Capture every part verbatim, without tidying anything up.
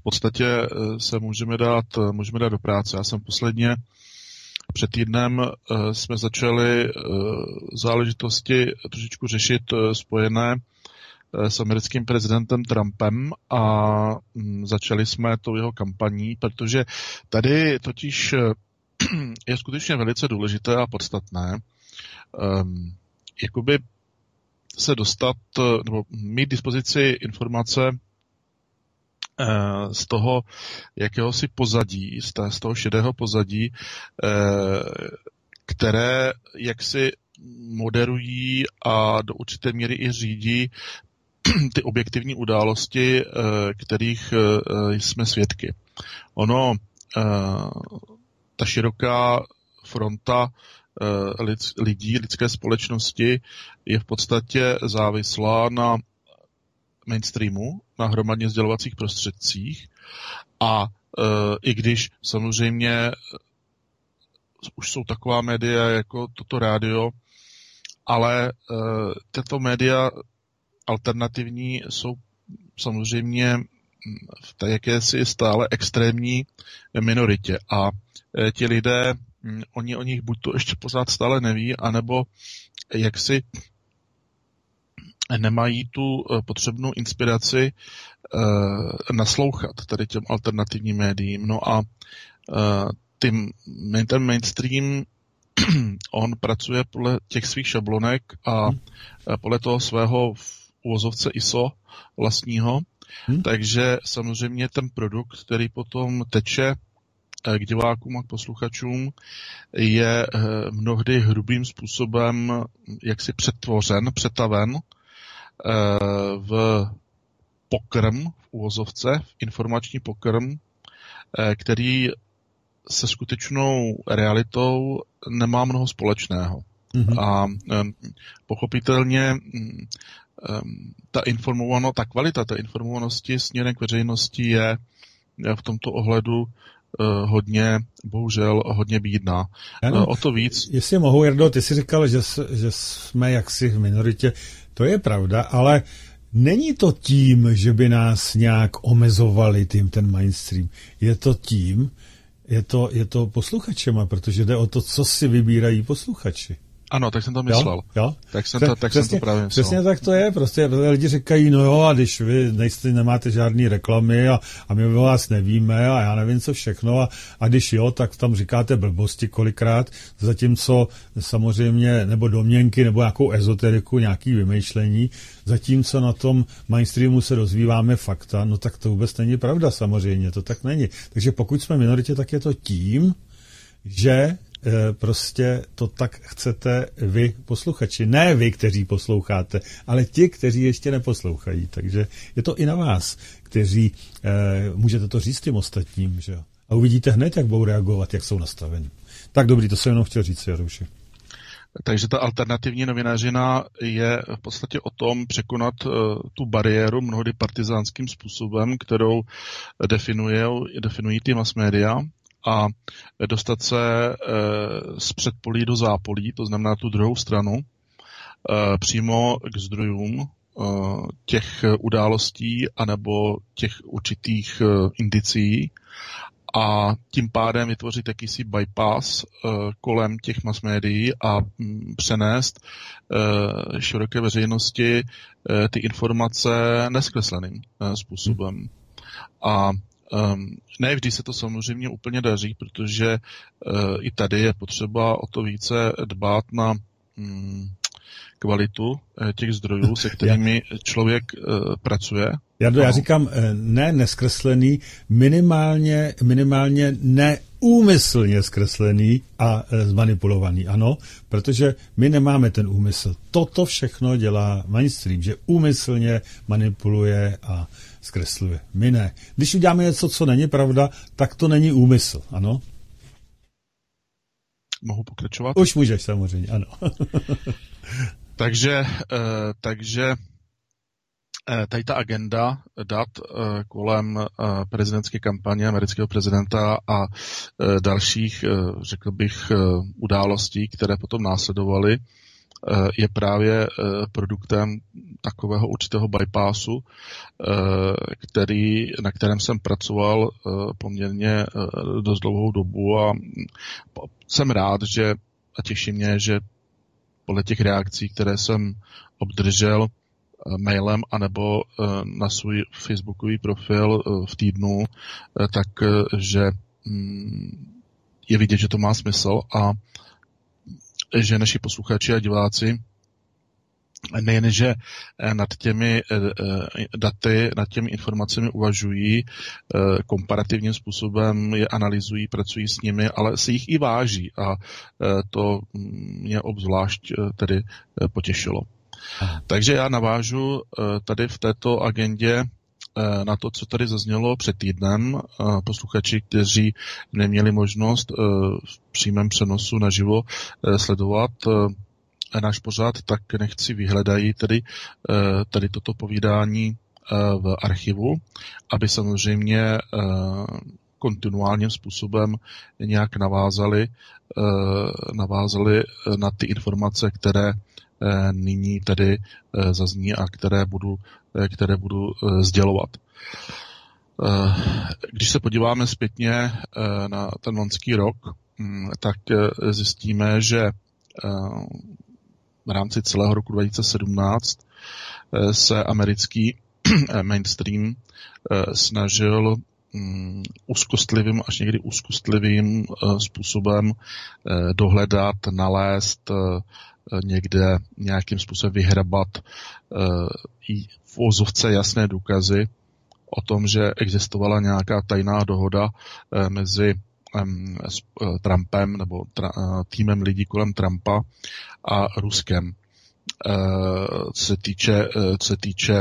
podstatě se můžeme dát, můžeme dát do práce. Já jsem posledně před týdnem jsme začali záležitosti trošičku řešit spojené s americkým prezidentem Trumpem a začali jsme tou jeho kampaní, protože tady totiž je skutečně velice důležité a podstatné um, jakoby se dostat, nebo mít dispozici informace uh, z toho jakéhosi pozadí, z, té, z toho šedého pozadí, uh, které jaksi moderují a do určité míry i řídí ty objektivní události, kterých jsme svědky. Ono, ta široká fronta lidí, lidské společnosti je v podstatě závislá na mainstreamu, na hromadně sdělovacích prostředcích a i když samozřejmě už jsou taková média jako toto rádio, ale tato média alternativní jsou samozřejmě v té jakési stále extrémní minoritě a ti lidé, oni o nich buď to ještě pořád stále neví, anebo jaksi nemají tu potřebnou inspiraci naslouchat tady těm alternativním médiím. No a tím, ten mainstream, on pracuje podle těch svých šablonek a podle toho svého uvozovce I S O vlastního, hmm. takže samozřejmě ten produkt, který potom teče k divákům a k posluchačům, je mnohdy hrubým způsobem jaksi přetvořen, přetaven v pokrm, v uvozovce, v informační pokrm, který se skutečnou realitou nemá mnoho společného. Mm-hmm. A um, pochopitelně um, ta informovanost, ta kvalita té informovanosti směrem k veřejnosti je v tomto ohledu uh, hodně, bohužel hodně bídná. Ano, uh, o to víc. Jestli mohu, Jardo, ty jsi říkal, že, že jsme jaksi v minoritě. To je pravda, ale není to tím, že by nás nějak omezovali tím ten mainstream. Je to tím, je to, je to posluchačema, protože jde o to, co si vybírají posluchači. Ano, tak jsem to myslel. Jo? Jo? Tak, jsem to, tak přesně, jsem to právě myslel. Přesně tak to je. Prostě lidi říkají, no jo, a když vy nejste, nemáte žádný reklamy a, a my o vás nevíme a já nevím co všechno a, a když jo, tak tam říkáte blbosti kolikrát, zatímco samozřejmě, nebo domněnky, nebo nějakou ezoteriku, nějaký vymýšlení, zatímco na tom mainstreamu se rozvíváme fakta, no tak to vůbec není pravda samozřejmě, to tak není. Takže pokud jsme v minoritě, tak je to tím, že prostě to tak chcete vy, posluchači. Ne vy, kteří posloucháte, ale ti, kteří ještě neposlouchají. Takže je to i na vás, kteří eh, můžete to říct těm ostatním. Že jo? A uvidíte hned, jak budou reagovat, jak jsou nastaveni. Tak dobrý, to jsem jenom chtěl říct, Jarouši. Takže ta alternativní novinařina je v podstatě o tom překonat uh, tu bariéru mnohdy partizánským způsobem, kterou definují ty mass media, a dostat se e, z předpolí do zápolí, to znamená tu druhou stranu, e, přímo k zdrojům e, těch událostí anebo těch určitých e, indicií a tím pádem vytvořit jakýsi bypass e, kolem těch mass médií a m, přenést e, široké veřejnosti e, ty informace neskresleným e, způsobem. A Um, ne vždy se to samozřejmě úplně daří, protože uh, i tady je potřeba o to více dbát na um, kvalitu uh, těch zdrojů, se kterými člověk uh, pracuje. Jardo, já říkám ne neskreslený, minimálně, minimálně neúmyslně zkreslený a zmanipulovaný, ano, protože my nemáme ten úmysl. Toto všechno dělá mainstream, že úmyslně manipuluje a zkresluje. My ne. Když uděláme něco, co není pravda, tak to není úmysl, ano? Mohu pokračovat? Už můžeš, samozřejmě, ano. takže, uh, takže tady ta agenda dat kolem prezidentské kampaně amerického prezidenta a dalších, řekl bych, událostí, které potom následovaly, je právě produktem takového určitého bypassu, který, na kterém jsem pracoval poměrně dost dlouhou dobu a jsem rád, že a těší mě, že podle těch reakcí, které jsem obdržel mailem anebo na svůj facebookový profil v týdnu, tak že je vidět, že to má smysl a že naši posluchači a diváci nejen, že nad těmi daty, nad těmi informacemi uvažují, komparativním způsobem je analyzují, pracují s nimi, ale se jich i váží a to mě obzvlášť tedy potěšilo. Takže já navážu tady v této agendě na to, co tady zaznělo před týdnem. Posluchači, kteří neměli možnost v přímém přenosu naživo sledovat náš pořad, tak nechci vyhledají tedy, tedy toto povídání v archivu, aby samozřejmě kontinuálním způsobem nějak navázali, navázali na ty informace, které nyní tedy zazní a které budu, které budu sdělovat. Když se podíváme zpětně na ten loňský rok, tak zjistíme, že v rámci celého roku dva tisíce sedmnáct se americký mainstream snažil úzkostlivým, až někdy úzkostlivým způsobem dohledat, nalézt, někde nějakým způsobem vyhrabat i v ozovce jasné důkazy o tom, že existovala nějaká tajná dohoda mezi s Trumpem nebo tra, týmem lidí kolem Trumpa a Ruskem. Co se týče, co se týče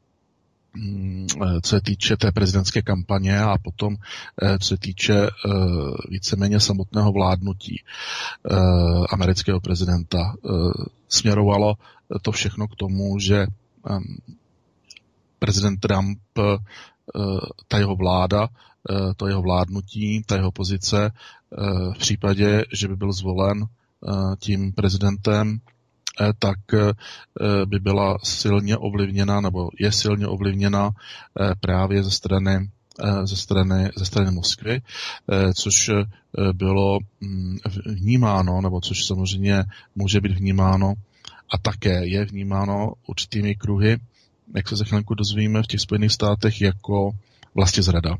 co se týče té prezidentské kampaně a potom co se týče víceméně samotného vládnutí amerického prezidenta. Směrovalo to všechno k tomu, že prezident Trump, ta jeho vláda, to jeho vládnutí, ta jeho pozice v případě, že by byl zvolen tím prezidentem, tak by byla silně ovlivněna, nebo je silně ovlivněna právě ze strany, ze strany, ze strany Moskvy, což bylo vnímáno, nebo což samozřejmě může být vnímáno a také je vnímáno určitými kruhy, jak se za chvilku dozvíme v těch Spojených státech, jako vlastizrada.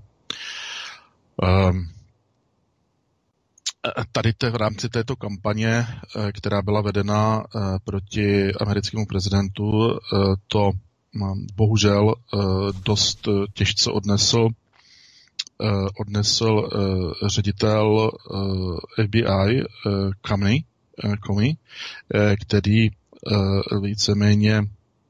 Tady te, v rámci této kampaně, která byla vedena proti americkému prezidentu, to bohužel dost těžce odnesl, odnesl ředitel F B I Comey, Comey, který víceméně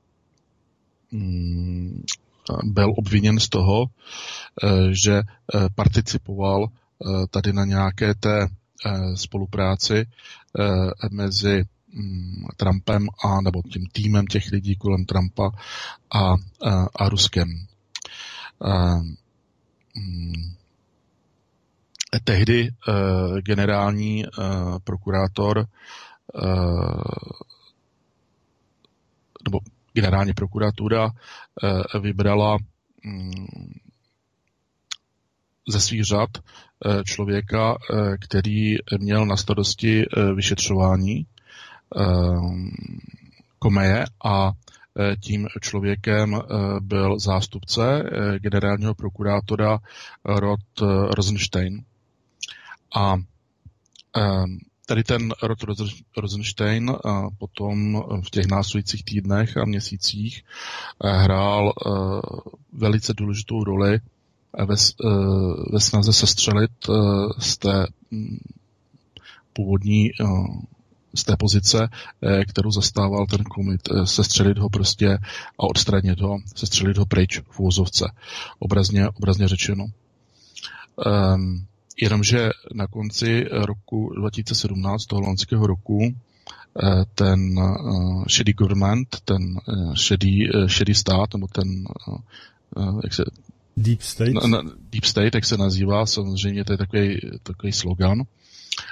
byl obviněn z toho, že participoval tady na nějaké té spolupráci mezi Trumpem a nebo tím týmem těch lidí kolem Trumpa a, a, a Ruskem. Tehdy generální prokurátor nebo generální prokuratura vybrala ze svých řad člověka, který měl na starosti vyšetřování Comeje a tím člověkem byl zástupce generálního prokurátora Rod Rosenstein. A tady ten Rod Rosenstein potom v těch následujících týdnech a měsících hrál velice důležitou roli ve, ve snaze sestřelit z té původní, z té pozice, kterou zastával ten komit, sestřelit ho prostě a odstranit ho, sestřelit ho pryč v úvozovce, obrazně, obrazně řečeno. Um, jenomže na konci roku dva tisíce sedmnáct, toho loňského roku, ten shady government, ten šedý, šedý stát, nebo ten, jak se Deep State? Na, na, Deep State, jak se nazývá, samozřejmě to je takový, takový slogan.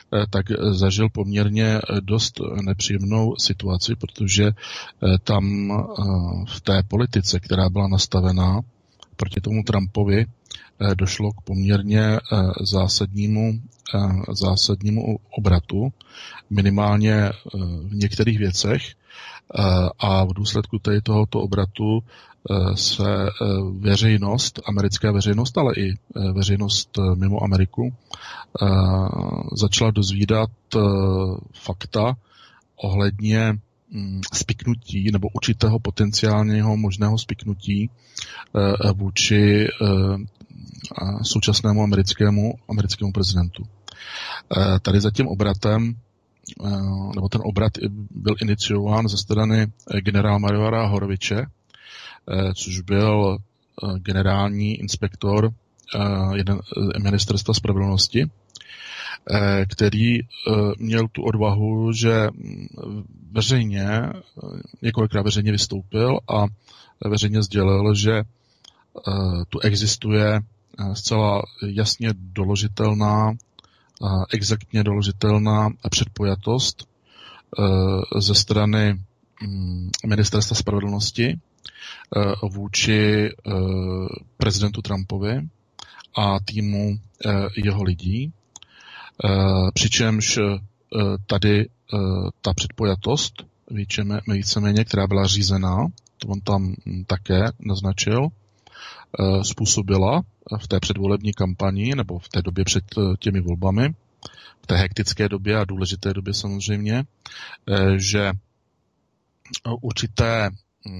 tak zažil poměrně dost nepříjemnou situaci, protože tam v té politice, která byla nastavená proti tomu Trumpovi, došlo k poměrně zásadnímu, zásadnímu obratu, minimálně v některých věcech, a v důsledku tady tohoto obratu se veřejnost, americká veřejnost, ale i veřejnost mimo Ameriku začala dozvídat fakta ohledně spiknutí nebo určitého potenciálního možného spiknutí vůči současnému americkému, americkému prezidentu. Tady za tím obratem, nebo ten obrat byl iniciován ze strany generála majora Horoviče, což byl generální inspektor jeden, ministerstva spravedlnosti, který měl tu odvahu, že veřejně, několikrát veřejně vystoupil a veřejně sdělil, že tu existuje zcela jasně doložitelná, exaktně doložitelná předpojatost ze strany ministerstva spravedlnosti vůči prezidentu Trumpovi a týmu jeho lidí, přičemž tady ta předpojatost víceméně, která byla řízená, to on tam také naznačil, způsobila v té předvolební kampani nebo v té době před těmi volbami, v té hektické době a důležité době samozřejmě, že určité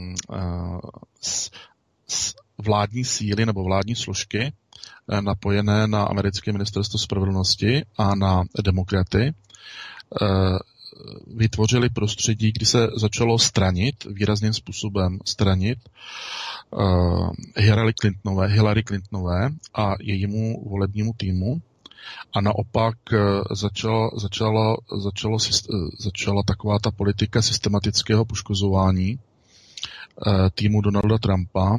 vládní síly nebo vládní složky napojené na americké ministerstvo spravedlnosti a na demokraty vytvořili prostředí, kdy se začalo stranit, výrazným způsobem stranit Hillary Clintonové, Hillary Clintonové a jejímu volebnímu týmu, a naopak začala, začala, začalo, začala taková ta politika systematického poškozování týmu Donalda Trumpa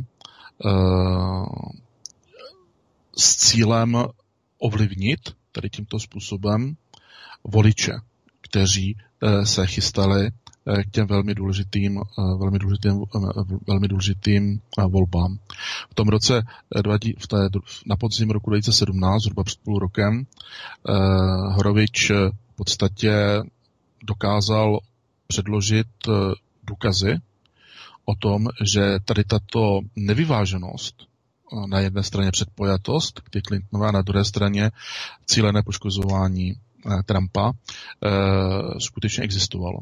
s cílem ovlivnit tady tímto způsobem voliče, kteří se chystali k těm velmi důležitým, velmi důležitým, velmi důležitým volbám. V tom roce, v té, na podzim roku dva tisíce sedmnáct, zhruba před půl rokem, Horovič v podstatě dokázal předložit důkazy o tom, že tady tato nevyváženost, na jedné straně předpojatost k Clintonové a na druhé straně cílené poškozování Trumpa, skutečně existovalo.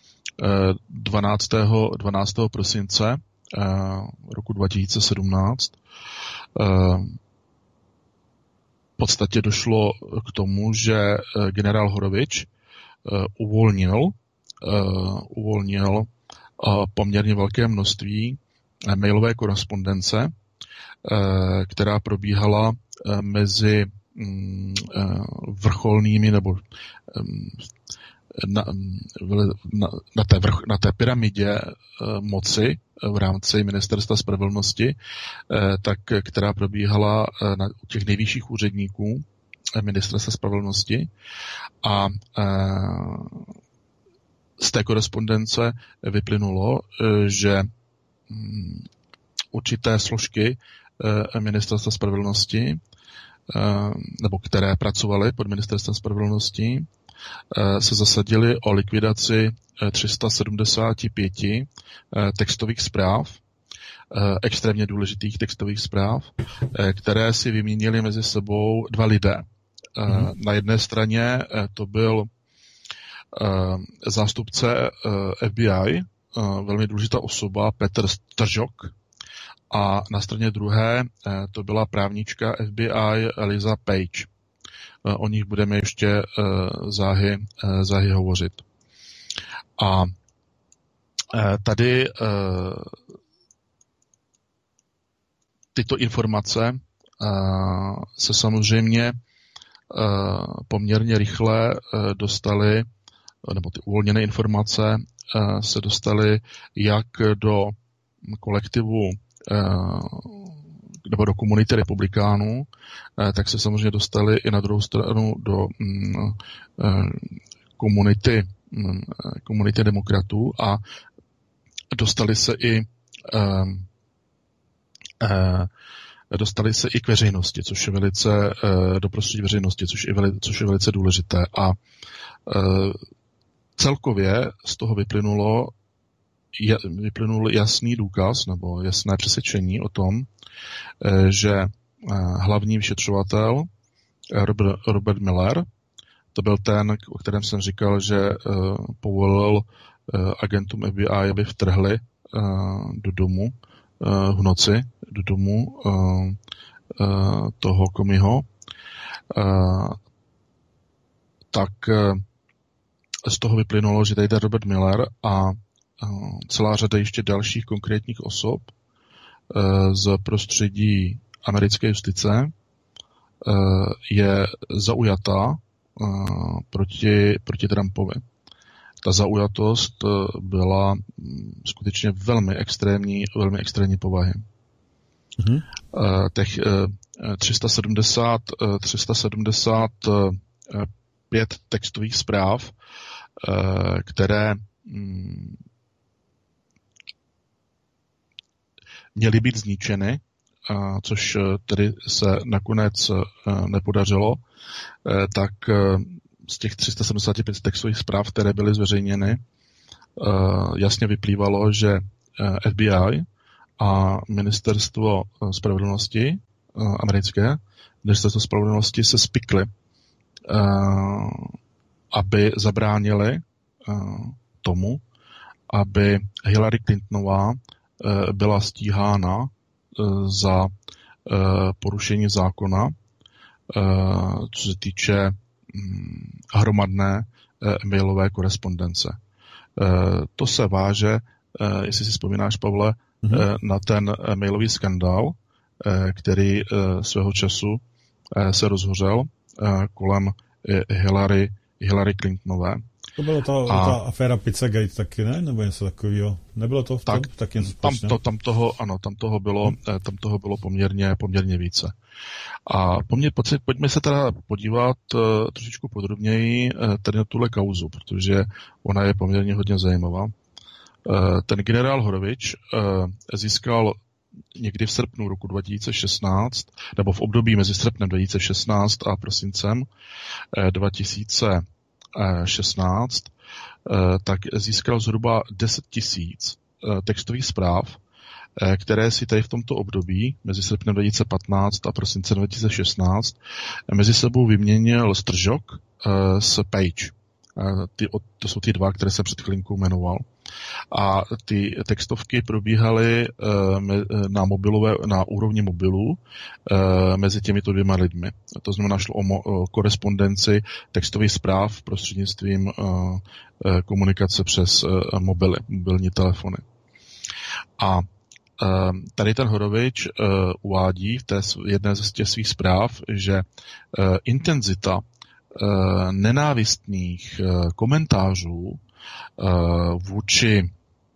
dvanáctého prosince roku dva tisíce sedmnáct v podstatě došlo k tomu, že generál Horovič uvolnil, uvolnil poměrně velké množství mailové korespondence, která probíhala mezi vrcholnými nebo na, na, na, té, vrch, na té pyramidě moci v rámci ministerstva spravedlnosti, tak, která probíhala na těch nejvyšších úředníků ministerstva spravedlnosti, a z té korespondence vyplynulo, že určité složky ministerstva spravedlnosti, nebo které pracovaly pod ministerstvem spravedlnosti, se zasadili o likvidaci tři sta sedmdesát pět textových zpráv, extrémně důležitých textových zpráv, které si vyměnili mezi sebou dva lidé. Mm. Na jedné straně to byl zástupce F B I, velmi důležitá osoba, Petr Stržok, a na straně druhé to byla právnička F B I Lisa Page. O nich budeme ještě záhy, záhy hovořit. A tady tyto informace se samozřejmě poměrně rychle dostaly, nebo ty uvolněné informace se dostaly jak do kolektivu nebo do komunity republikánů, tak se samozřejmě dostali i na druhou stranu do komunity, komunity demokratů a dostali se i dostali se i k veřejnosti, což je velice do prostředí veřejnosti, což je, veli, což je velice důležité. A celkově z toho vyplynulo je, vyplynul jasný důkaz nebo jasné přesvědčení o tom, že hlavní vyšetřovatel Robert, Robert Mueller, to byl ten, o kterém jsem říkal, že povolil agentům F B I, aby vtrhli do domu v noci, do domu toho Comeyho, tak z toho vyplynulo, že tady je Robert Mueller a celá řada ještě dalších konkrétních osob z prostředí americké justice je zaujatá proti, proti Trumpovi. Ta zaujatost byla skutečně velmi extrémní, velmi extrémní povahy. Mm-hmm. Těch tři sta sedmdesát, tři sta sedmdesát pět textových zpráv, které měly být zničeny, což tedy se nakonec nepodařilo, tak z těch tři sta sedmdesát pět textových zpráv, které byly zveřejněny, jasně vyplývalo, že F B I a ministerstvo spravedlnosti americké, ministerstvo spravedlnosti se spikly, aby zabránili tomu, aby Hillary Clintonová byla stíhána za porušení zákona, co se týče hromadné mailové korespondence. To se váže, jestli si vzpomínáš, Pavle, mm-hmm. na ten mailový skandál, který svého času se rozhořel kolem Hillary, Hillary Clintonové. To bylo ta, a, ta aféra Pizzagate taky, ne? Nebo něco takového? Nebylo to v tom? Tak, tak něco tam, to, tam toho, ano, tam toho bylo, hmm. tam toho bylo poměrně, poměrně více. A poměr, pojďme se teda podívat uh, trošičku podrobněji uh, tady na tuhle kauzu, protože ona je poměrně hodně zajímavá. Uh, ten generál Horovič uh, získal někdy v srpnu roku dva tisíce šestnáct, nebo v období mezi srpnem dva tisíce šestnáct a prosincem uh, dva tisíce šestnáct, tak získal zhruba deset tisíc textových zpráv, které si tady v tomto období mezi srpnem dva tisíce patnáct a prosincem dva tisíce šestnáct mezi sebou vyměnil Stržok s Page. Ty, to jsou ty dva, které jsem před chvílinkou jmenoval. A ty textovky probíhaly na, mobilové, na úrovni mobilů mezi těmito dvěma lidmi. To znamená, šlo o, mo, o korespondenci textových zpráv prostřednictvím komunikace přes mobily, mobilní telefony. A tady ten Horovič uvádí v té jedné z těch svých zpráv, že intenzita nenávistných komentářů vůči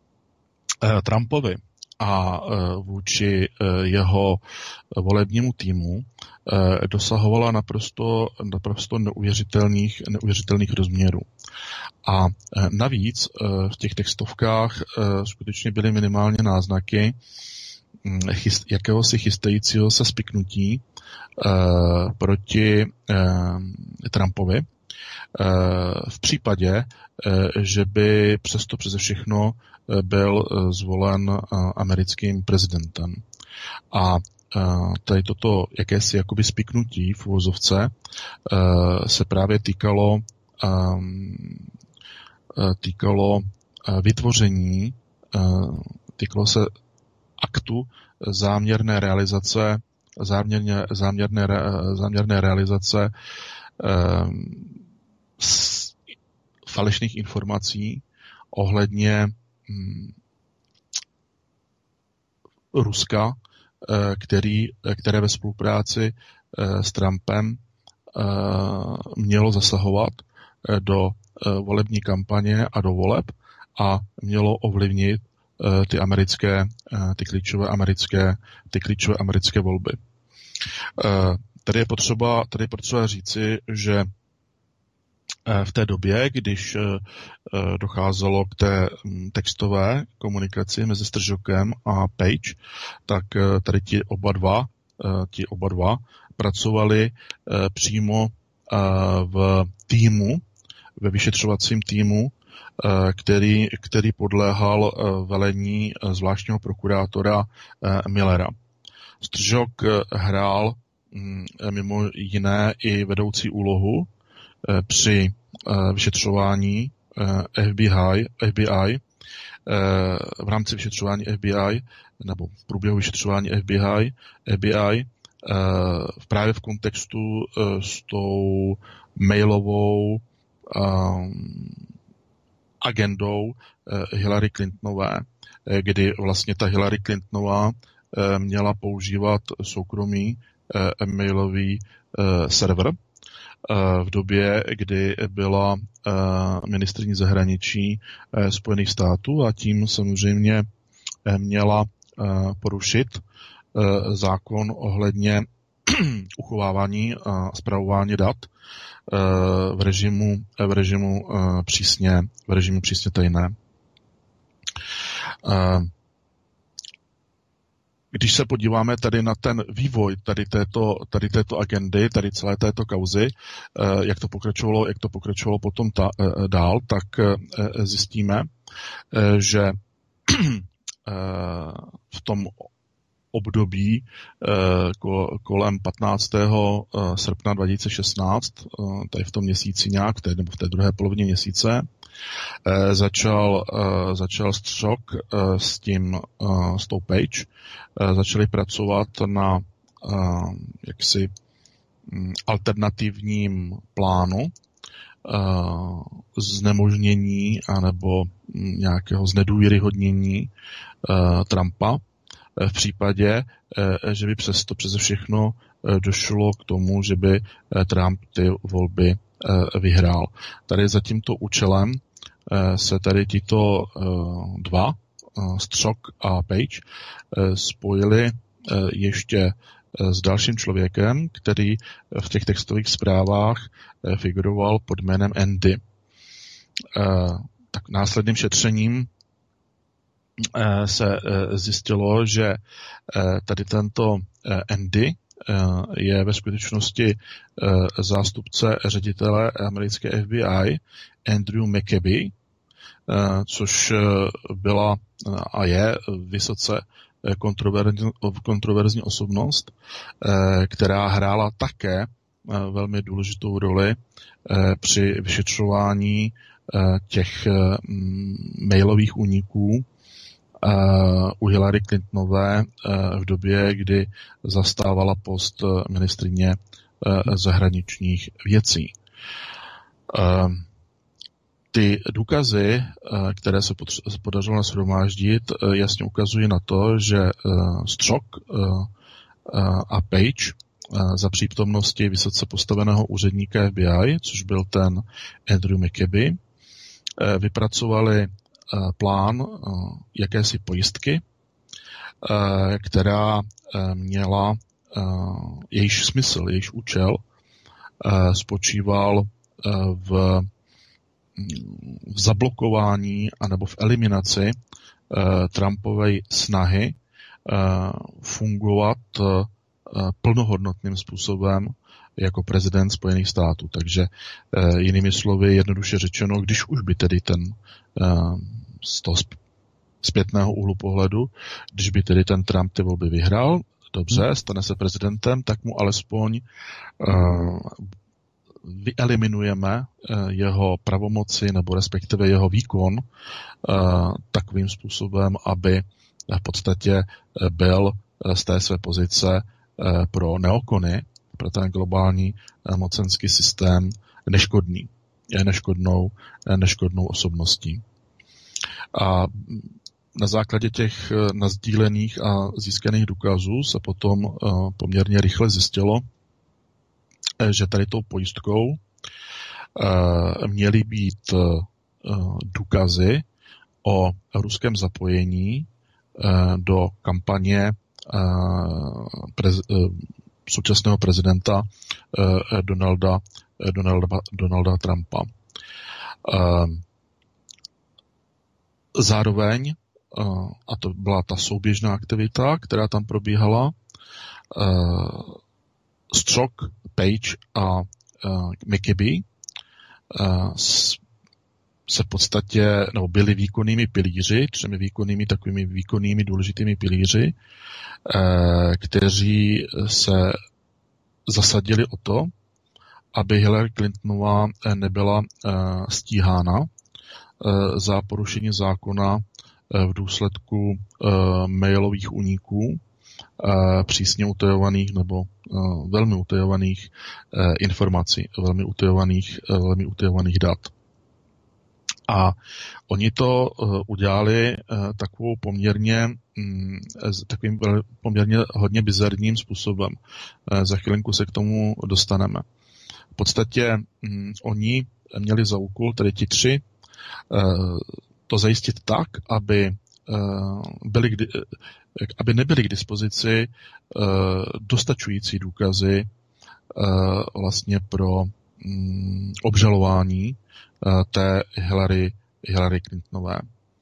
Trumpovi a vůči jeho volebnímu týmu dosahovala naprosto, naprosto neuvěřitelných, neuvěřitelných rozměrů. A navíc v těch textovkách skutečně byly minimálně náznaky jakéhosi chystajícího se spiknutí proti Trumpovi v případě, že by přesto přeze všechno byl zvolen americkým prezidentem. A tady toto jakési jakoby spiknutí v uvozovce se právě týkalo týkalo vytvoření, týkalo se aktu záměrné realizace záměrně, záměrné, záměrné realizace falešných informací ohledně hm, Ruska, který, které ve spolupráci s Trumpem mělo zasahovat do volební kampaně a do voleb a mělo ovlivnit ty americké, ty klíčové americké, ty klíčové americké volby. Tady je potřeba, tady je potřeba říci, že v té době, když docházelo k té textové komunikaci mezi Stržokem a Page, tak tady ti oba dva, ti oba dva pracovali přímo v týmu, ve vyšetřovacím týmu, který, který podléhal velení zvláštního prokurátora Millera. Stržok hrál mimo jiné i vedoucí úlohu při vyšetřování F B I, F B I v rámci vyšetřování F B I nebo v průběhu vyšetřování F B I, F B I právě v kontextu s tou mailovou agendou Hillary Clintonové, kdy vlastně ta Hillary Clintonová měla používat soukromý mailový server v době, kdy byla ministryní zahraničí Spojených států a tím samozřejmě měla porušit zákon ohledně uchovávání a spravování dat v režimu, v režimu přísně, v režimu přísně tajné. Když se podíváme tady na ten vývoj tady této, tady této agendy, tady celé této kauzy, jak to pokračovalo, jak to pokračovalo potom ta, dál, tak zjistíme, že v tom období kolem patnáctého srpna dva tisíce šestnáct, tady v tom měsíci nějak, nebo v té druhé polovině měsíce, začal, začal Stržok s tím, s tou Page, začali pracovat na jaksi alternativním plánu znemožnění anebo nějakého znedůvěryhodnění Trumpa v případě, že by přesto přeze všechno došlo k tomu, že by Trump ty volby vyhrál. Tady za tímto účelem se tady tito dva, Stržok a Page, spojili ještě s dalším člověkem, který v těch textových zprávách figuroval pod jménem Andy. Tak následným šetřením se zjistilo, že tady tento Andy je ve skutečnosti zástupce ředitele americké F B I Andrew McCabe, což byla a je vysoce kontroverzní, kontroverzní osobnost, která hrála také velmi důležitou roli při vyšetřování těch mailových úniků u Hillary Clintonové v době, kdy zastávala post ministryně zahraničních věcí. Ty důkazy, které se podařilo nashromáždit, jasně ukazují na to, že Stržok a Page za přítomnosti vysoce postaveného úředníka F B I, což byl ten Andrew McCabe, vypracovali plán jakési pojistky, která měla jejíž smysl, jejíž účel spočíval v, v zablokování anebo v eliminaci Trumpovej snahy fungovat plnohodnotným způsobem jako prezident Spojených států. Takže jinými slovy, jednoduše řečeno, když už by tedy ten z toho zpětného úhlu pohledu, když by tedy ten Trump ty volby vyhrál, dobře, stane se prezidentem, tak mu alespoň uh, vyeliminujeme uh, jeho pravomoci nebo respektive jeho výkon uh, takovým způsobem, aby v podstatě byl z té své pozice uh, pro neokony, pro ten globální uh, mocenský systém neškodný. Je neškodnou, neškodnou osobností. A na základě těch nasdílených a získaných důkazů se potom poměrně rychle zjistilo, že tady tou pojistkou měly být důkazy o ruském zapojení do kampaně prez, současného prezidenta Donalda, Donalda, Donalda Trumpa. Zároveň, a to byla ta souběžná aktivita, která tam probíhala, Strzok, Page a McCabe se v podstatě, nebo byli výkonnými pilíři, třemi výkonnými takovými výkonnými důležitými pilíři, kteří se zasadili o to, aby Hillary Clintonová nebyla stíhána za porušení zákona v důsledku mailových úniků, přísně utajovaných nebo velmi utajovaných informací, velmi utajovaných, velmi utajovaných dat. A oni to udělali takovou poměrně, takovým poměrně hodně bizarním způsobem. Za chvilinku se k tomu dostaneme. V podstatě oni měli za úkol, tedy ti tři, to zajistit tak, aby, byli, aby nebyly k dispozici dostačující důkazy vlastně pro obžalování té Hillary, Hillary Clintonové.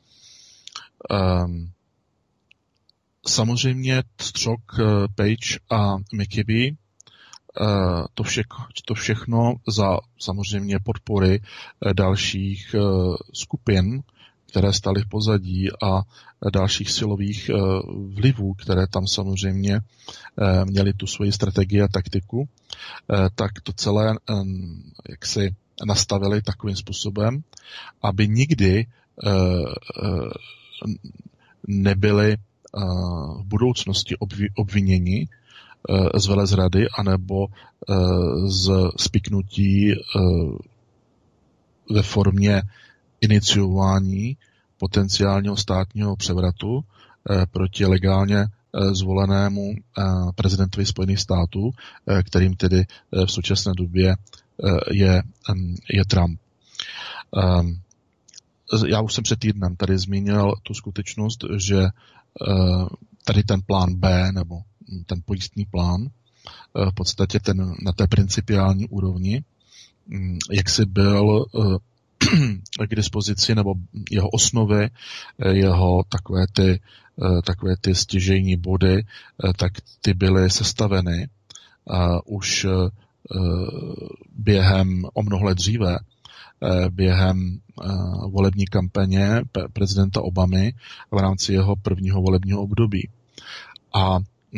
Samozřejmě Strzok, Page a McCabe to, vše, to všechno za samozřejmě podpory dalších skupin, které stály v pozadí, a dalších silových vlivů, které tam samozřejmě měly tu svoji strategii a taktiku, tak to celé jaksi nastavili takovým způsobem, aby nikdy nebyli v budoucnosti obviněni z velezrady anebo z spiknutí ve formě iniciování potenciálního státního převratu proti legálně zvolenému prezidentovi Spojených států, kterým tedy v současné době je, je Trump. Já už jsem před týdnem tady zmínil tu skutečnost, že tady ten plán B, nebo ten pojistný plán, v podstatě ten na té principiální úrovni, jak si byl k dispozici, nebo jeho osnovy, jeho takové ty, takové ty stěžejní body, tak ty byly sestaveny už během o mnoho let dříve, během volební kampaně prezidenta Obamy v rámci jeho prvního volebního období. A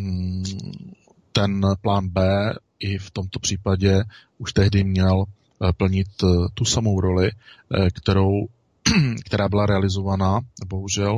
ten plán B i v tomto případě už tehdy měl plnit tu samou roli, kterou, která byla realizovaná, bohužel,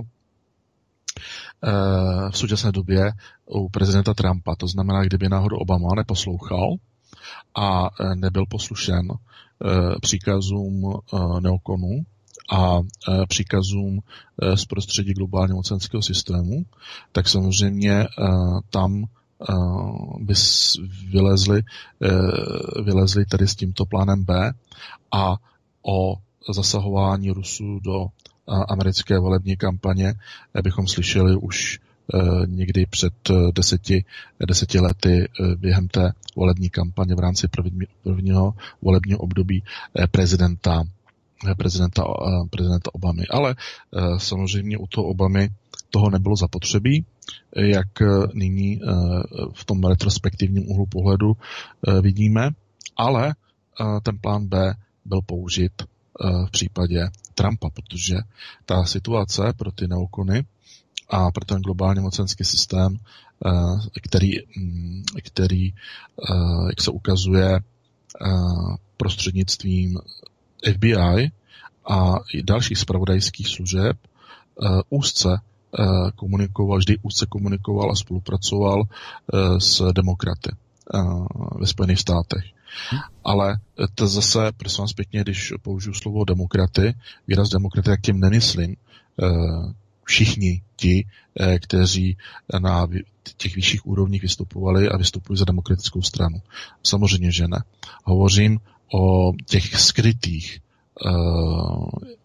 v současné době u prezidenta Trumpa. To znamená, kdyby náhodou Obama neposlouchal a nebyl poslušen příkazům neokonů a příkazům z prostředí globálního mocenského systému, tak samozřejmě tam by vylezli, vylezli tady s tímto plánem B a o zasahování Rusů do americké volební kampaně bychom slyšeli už někdy před deseti, deseti lety během té volební kampaně v rámci prvního volebního období prezidenta, prezidenta, prezidenta Obamy. Ale samozřejmě u toho Obamy toho nebylo zapotřebí, jak nyní v tom retrospektivním úhlu pohledu vidíme, ale ten plán B byl použit v případě Trumpa, protože ta situace pro ty neokony a pro ten globálně mocenský systém, který, který jak se ukazuje, prostřednictvím F B I a i dalších zpravodajských služeb úzce komunikoval, vždy úzce komunikoval a spolupracoval s demokraty ve Spojených státech. Ale to zase, prosím vás pěkně, když použiju slovo demokraty, výraz demokraty, tak tím nemyslím všichni ti, kteří na těch vyšších úrovních vystupovali a vystupují za demokratickou stranu. Samozřejmě, že ne. Hovořím o těch skrytých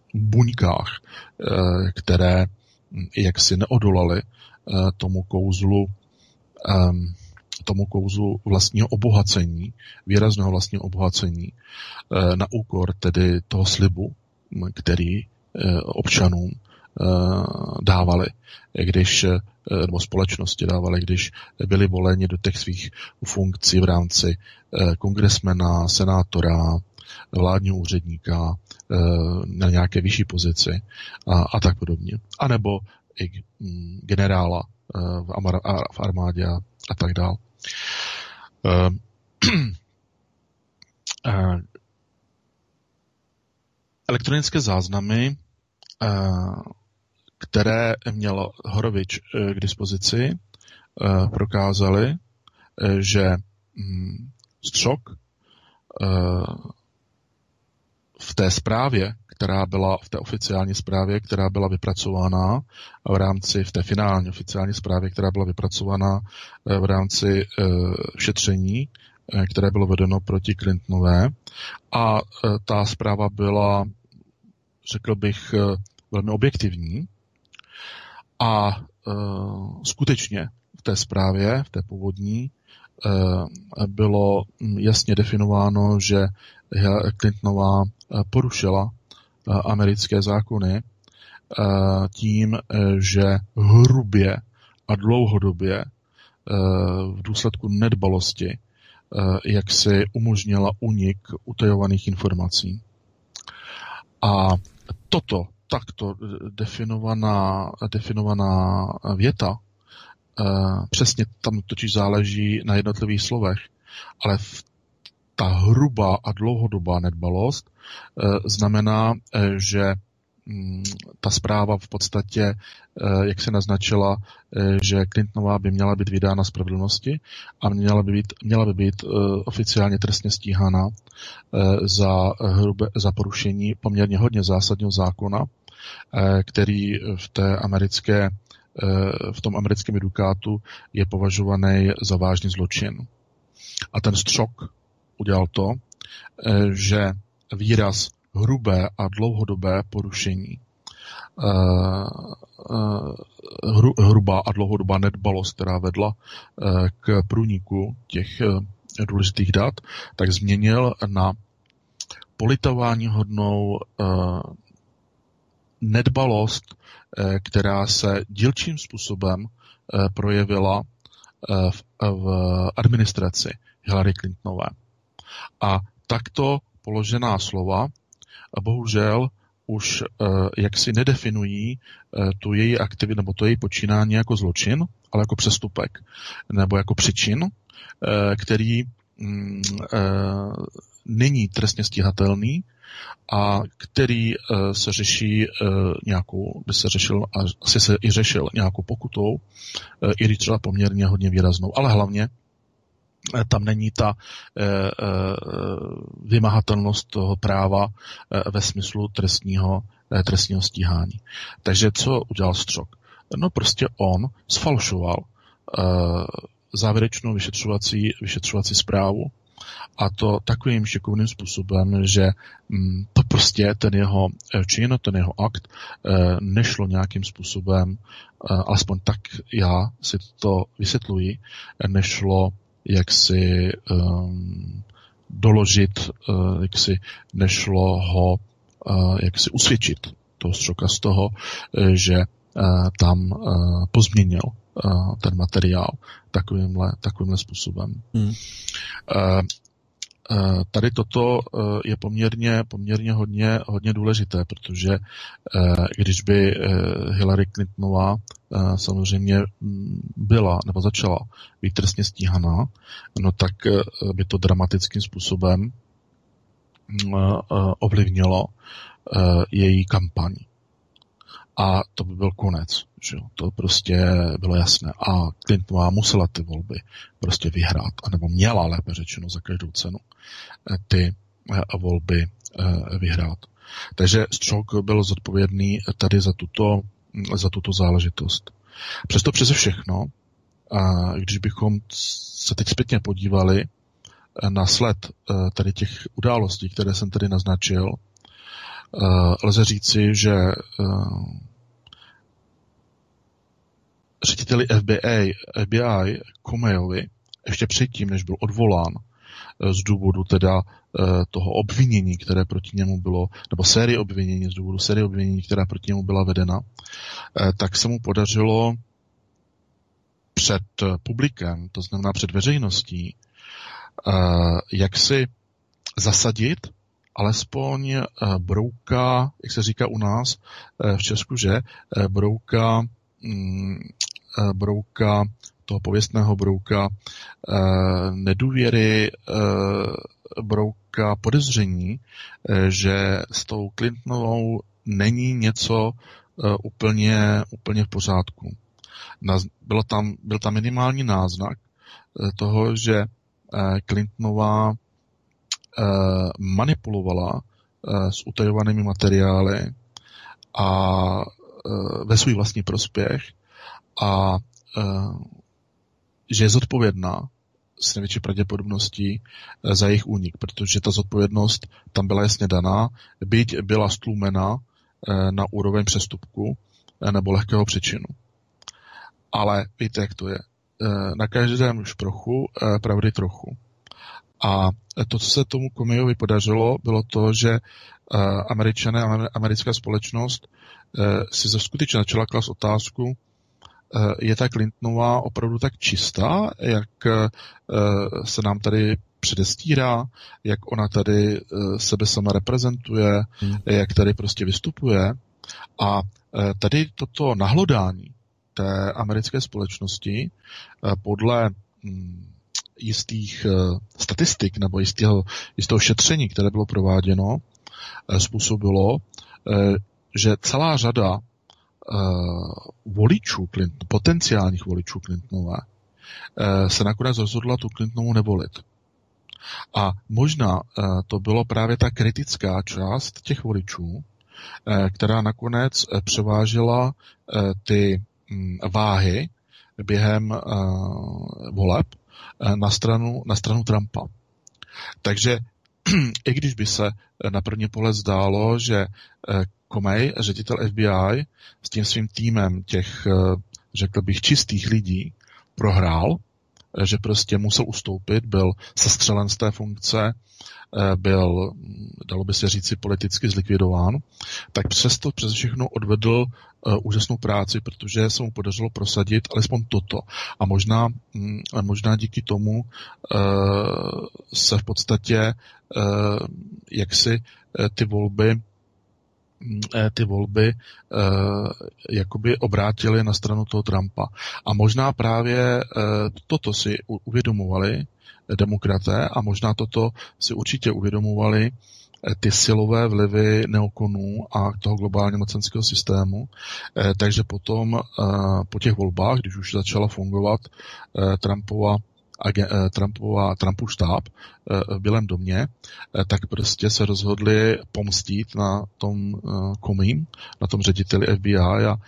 buňkách, které jaksi neodolaly tomu kouzlu, tomu kouzlu vlastního obohacení, výrazného vlastního obohacení, na úkor tedy toho slibu, který občanům dávali, když, nebo společnosti dávali, když byli voleni do těch svých funkcí v rámci kongresmena, senátora, vládního úředníka na nějaké vyšší pozici a, a tak podobně. A nebo i generála v, amar, v armádě a, a tak dál. Elektronické záznamy, které měl Horovič k dispozici, prokázaly, že Strzok v té zprávě, která byla, v té oficiální zprávě, která byla vypracována v rámci, v té finální oficiální zprávě, která byla vypracována v rámci šetření, které bylo vedeno proti Clintonové. A ta zpráva byla, řekl bych, velmi objektivní. A e, skutečně v té zprávě, v té původní, e, bylo jasně definováno, že Clintonová porušila americké zákony e, tím, že hrubě a dlouhodobě e, v důsledku nedbalosti e, jak si umožnila únik utajovaných informací. A toto takto definovaná, definovaná věta, e, přesně tam totiž záleží na jednotlivých slovech, ale v, ta hrubá a dlouhodobá nedbalost e, znamená, e, že m, ta zpráva v podstatě, e, jak se naznačila, e, že Clintonová by měla být vydána spravedlnosti a měla by být, měla by být e, oficiálně trestně stíhána e, za, hrubé, za porušení poměrně hodně zásadního zákona, který v té americké, v tom americkém judikátu je považovaný za vážný zločin. A ten Strzok udělal to, že výraz hrubé a dlouhodobé porušení, hrubá a dlouhodobá nedbalost, která vedla k průniku těch důležitých dat, tak změnil na politováníhodnou nedbalost, která se dílčím způsobem projevila v, v administraci Hillary Clintonové. A takto položená slova bohužel už jaksi nedefinují tu její aktivitu nebo to její počínání jako zločin, ale jako přestupek nebo jako přečin, který není trestně stíhatelný a který uh, se řeší uh, nějakou, by se řešil, a asi se i řešil nějakou pokutou, uh, i když třeba poměrně hodně výraznou, ale hlavně uh, tam není ta uh, uh, vymahatelnost toho práva uh, ve smyslu trestního, uh, trestního stíhání. Takže co udělal Strzok? No prostě on sfalšoval uh, závěrečnou vyšetřovací, vyšetřovací zprávu, a to takovým šikovným způsobem, že mm, to prostě ten jeho čin, ten jeho akt e, nešlo nějakým způsobem, e, alespoň tak já si to vysvětluji, nešlo jaksi um, doložit, e, jaksi nešlo ho e, jaksi usvědčit toho Strzocka z toho, e, že e, tam e, pozměnil ten materiál takovýmhle, takovýmhle způsobem. Hmm. Tady toto je poměrně, poměrně hodně, hodně důležité, protože když by Hillary Clintonová samozřejmě byla nebo začala být trestně stíhaná, no tak by to dramatickým způsobem ovlivnilo její kampaň. A to by byl konec. Že? To prostě bylo jasné. A Clintonová musela ty volby prostě vyhrát, anebo měla, lépe řečeno, za každou cenu ty volby vyhrát. Takže Strzok byl zodpovědný tady za tuto, za tuto záležitost. Přesto přeze všechno, když bychom se teď zpětně podívali na sled tady těch událostí, které jsem tady naznačil, lze říci, že řediteli F B I, F B I Comeyovi ještě předtím, než byl odvolán z důvodu teda toho obvinění, které proti němu bylo, nebo série obvinění, z důvodu série obvinění, která proti němu byla vedena, tak se mu podařilo před publikem, to znamená před veřejností, jak si zasadit alespoň brouka, jak se říká u nás v Česku, že brouka, brouka toho pověstného brouka nedůvěry, brouka podezření, že s tou Clintonovou není něco úplně, úplně v pořádku. Bylo tam, byl tam minimální náznak toho, že Clintonová manipulovala s utajovanými materiály a ve svůj vlastní prospěch a že je zodpovědná s největší pravděpodobností za jejich únik, protože ta zodpovědnost tam byla jasně daná, byť byla stlumena na úroveň přestupku nebo lehkého přečinu. Ale víte, jak to je. Na každém šprochu pravdy trochu. A to, co se tomu Comeyovi podařilo, bylo to, že Američané a americká společnost si ze skutečně začala klást otázku, je ta Clintonová opravdu tak čistá, jak se nám tady předestírá, jak ona tady sebe sama reprezentuje, hmm. jak tady prostě vystupuje. A tady toto nahlodání té americké společnosti podle jistých statistik nebo jistého, jistého šetření, které bylo prováděno, způsobilo, že celá řada voličů Clinton, potenciálních voličů Clintonové se nakonec rozhodla tu Clintonovu nevolit. A možná to bylo právě ta kritická část těch voličů, která nakonec převážela ty váhy během voleb na stranu, na stranu Trumpa. Takže i když by se na první pohled zdálo, že Comey, ředitel F B I, s tím svým týmem těch, řekl bych, čistých lidí prohrál, že prostě musel ustoupit, byl sestřelen z té funkce, byl, dalo by se říci, politicky zlikvidován, tak přesto přes všechno odvedl uh, úžasnou práci, protože se mu podařilo prosadit alespoň toto. A možná, mm, možná díky tomu uh, se v podstatě uh, jaksi uh, ty volby ty volby uh, jakoby obrátily na stranu toho Trumpa. A možná právě uh, toto si uvědomovali demokraté a možná toto si určitě uvědomovali ty silové vlivy neokonů a toho globálního mocenského systému. Uh, takže potom uh, po těch volbách, když už začala fungovat uh, Trumpova Trumpova, Trumpův štáb v Bílém domě, tak prostě se rozhodli pomstít na tom Comey, na tom řediteli F B I a,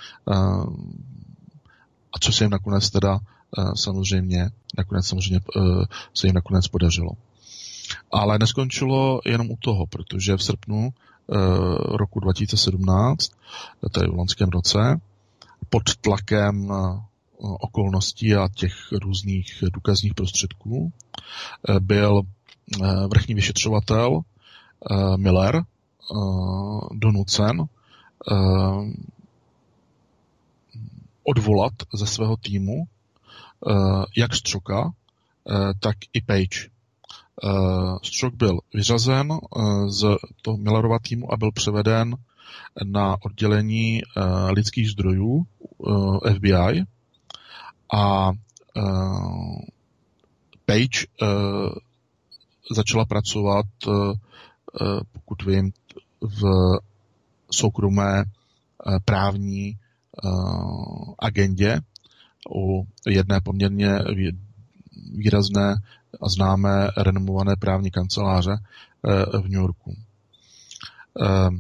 a co se jim nakonec teda samozřejmě, nakonec samozřejmě se jim nakonec podařilo. Ale neskončilo jenom u toho, protože v srpnu roku dva tisíce sedmnáct, tedy v loňském roce, pod tlakem okolností a těch různých důkazních prostředků byl vrchní vyšetřovatel Miller donucen odvolat ze svého týmu jak Strzocka, tak i Page. Strzok byl vyřazen z toho Millerova týmu a byl převeden na oddělení lidských zdrojů F B I. A uh, Page uh, začala pracovat, uh, pokud vím, v soukromé uh, právní uh, agendě u jedné poměrně výrazné a známé renomované právní kanceláře uh, v New Yorku. Uh,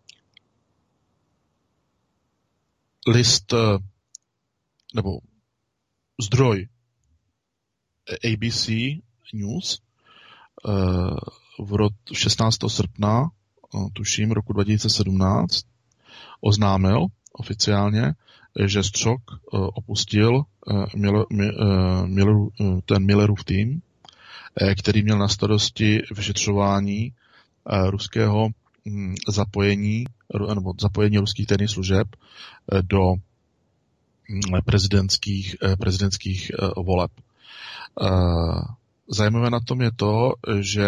list uh, nebo zdroj A B C News v šestnáctého srpna tuším, roku dva tisíce sedmnáct oznámil oficiálně, že Strzok opustil Miller, Miller, ten Millerův tým, který měl na starosti vyšetřování ruského zapojení, nebo zapojení ruských tajných služeb do prezidentských, prezidentských voleb. Zajímavé na tom je to, že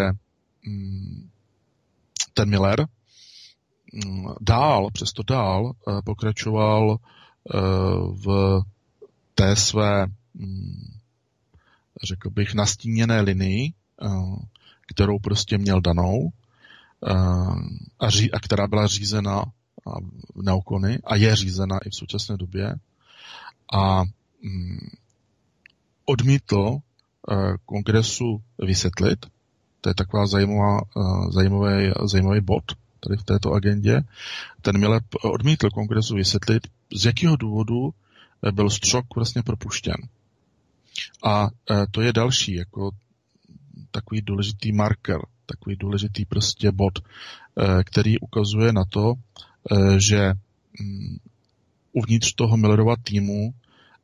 ten Miller dál, přesto dál pokračoval v té své, řekl bych, nastíněné linii, kterou prostě měl danou a, ří, a která byla řízena neokony a je řízena i v současné době. A odmítl kongresu vysvětlit, to je taková zajímavá, zajímavý, zajímavý bod tady v této agendě, ten Miller odmítl kongresu vysvětlit, z jakého důvodu byl Strzok vlastně propuštěn. A to je další, jako takový důležitý marker, takový důležitý prostě bod, který ukazuje na to, že uvnitř toho Millerova týmu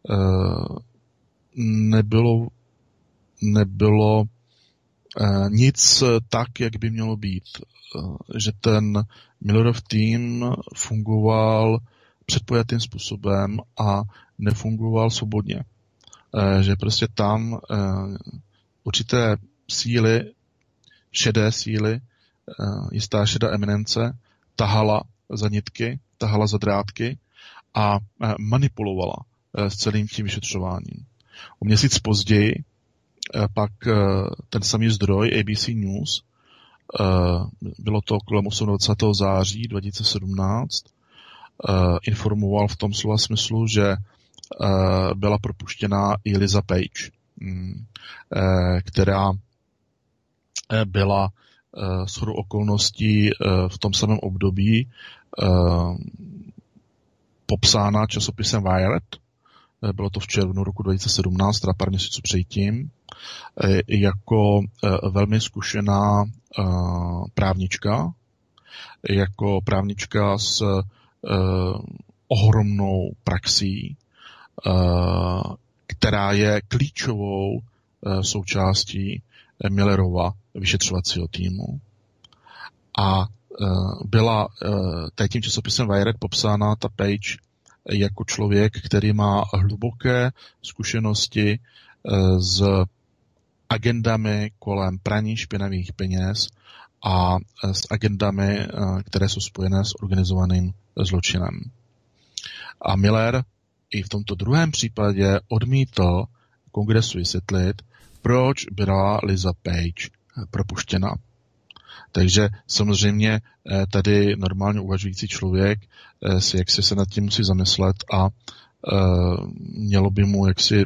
nebylo, nebylo nic tak, jak by mělo být. Že ten Millerov tým fungoval předpojatým způsobem a nefungoval svobodně. Že prostě tam určité síly, šedé síly, jistá šedá eminence tahala za nitky, tahala za drátky a manipulovala s celým tím vyšetřováním. O měsíc později pak ten samý zdroj A B C News, bylo to kolem dvacátého osmého září dva tisíce sedmnáct, informoval v tom slova smyslu, že byla propuštěna i Lisa Page, která byla shodou okolností v tom samém období popsána časopisem Wired. Bylo to v červnu roku dva tisíce sedmnáct, teda pár měsíců předtím, jako velmi zkušená právnička, jako právnička s ohromnou praxí, která je klíčovou součástí Millerova vyšetřovacího týmu. A byla tím časopisem Wired popsána ta Page jako člověk, který má hluboké zkušenosti s agendami kolem praní špinavých peněz a s agendami, které jsou spojené s organizovaným zločinem. A Miller i v tomto druhém případě odmítl kongresu vysvětlit, proč byla Lisa Page propuštěna. Takže samozřejmě tady normálně uvažující člověk si jaksi se nad tím musí zamyslet a mělo by mu jaksi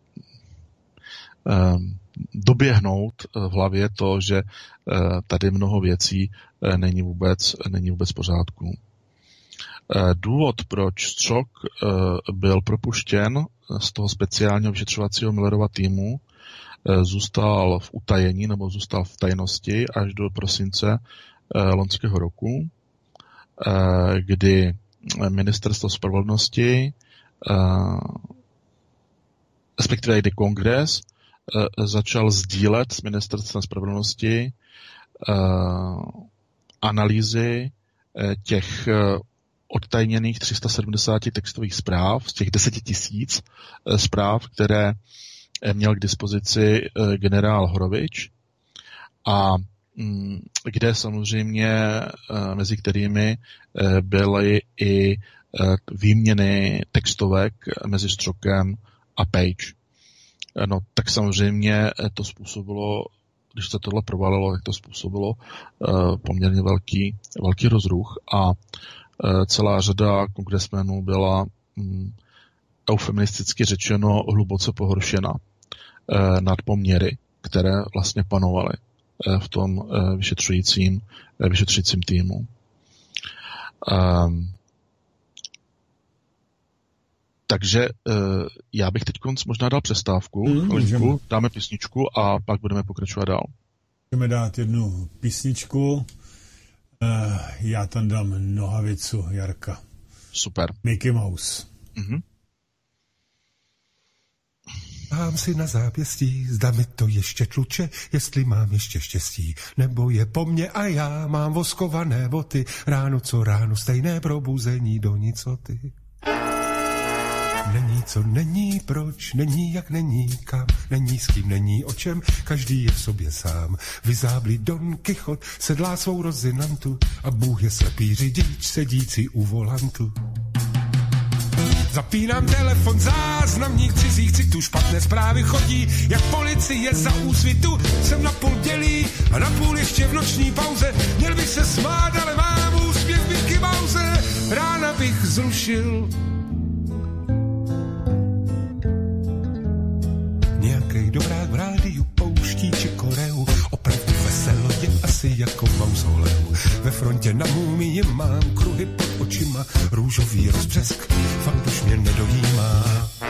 doběhnout v hlavě to, že tady mnoho věcí není vůbec, není vůbec v pořádku. Důvod, proč Strzok byl propuštěn z toho speciálního vyšetřovacího Millerova týmu, zůstal v utajení nebo zůstal v tajnosti až do prosince loňského roku, kdy ministerstvo spravedlnosti, respektive kdy kongres, začal sdílet s ministerstvem spravedlnosti analýzy těch odtajněných tři sta sedmdesát textových zpráv z těch deset tisíc zpráv, které měl k dispozici generál Horovič a kde samozřejmě mezi kterými byly i výměny textovek mezi Strokem a Page. No tak samozřejmě to způsobilo, když se tohle provalilo, tak to způsobilo poměrně velký, velký rozruch a celá řada kongresmenů byla eufemisticky řečeno hluboce pohoršena nad poměry, které vlastně panovaly v tom vyšetřujícím, vyšetřujícím týmu. Takže já bych teď možná dal přestávku, mm, linku, dáme písničku a pak budeme pokračovat dál. Můžeme dát jednu písničku. Uh, já tam dám Nohavicu Jarka. Super. Mickey Mouse. Mhm. Dám si na zápěstí, zda mi to ještě tluče, jestli mám ještě štěstí, nebo je po mně a já mám voskované boty, ráno co ráno stejné probuzení do nicoty. Není co není, proč, není jak není, kam, není s kým, není o čem, každý je v sobě sám. Vyzáblý Don Kichot sedlá svou rozinantu a Bůh je slepý řidič sedící u volantu. Zapínám telefon, záznamník cizích citů, špatné zprávy chodí, jak policie za úsvitu. Jsem na půl dělí a na půl ještě v noční pauze. Měl bych se smát, ale mám úsměv Mickey Mouse. Rána bych zrušil. Nějakej dobrák v rádiu pouští či Koreu, opravdu veselo je asi jako v mauzoleu. Ve frontě na mumii mám kruhy pod očima, růžový rozbřesk, fakt už mě nedojímá.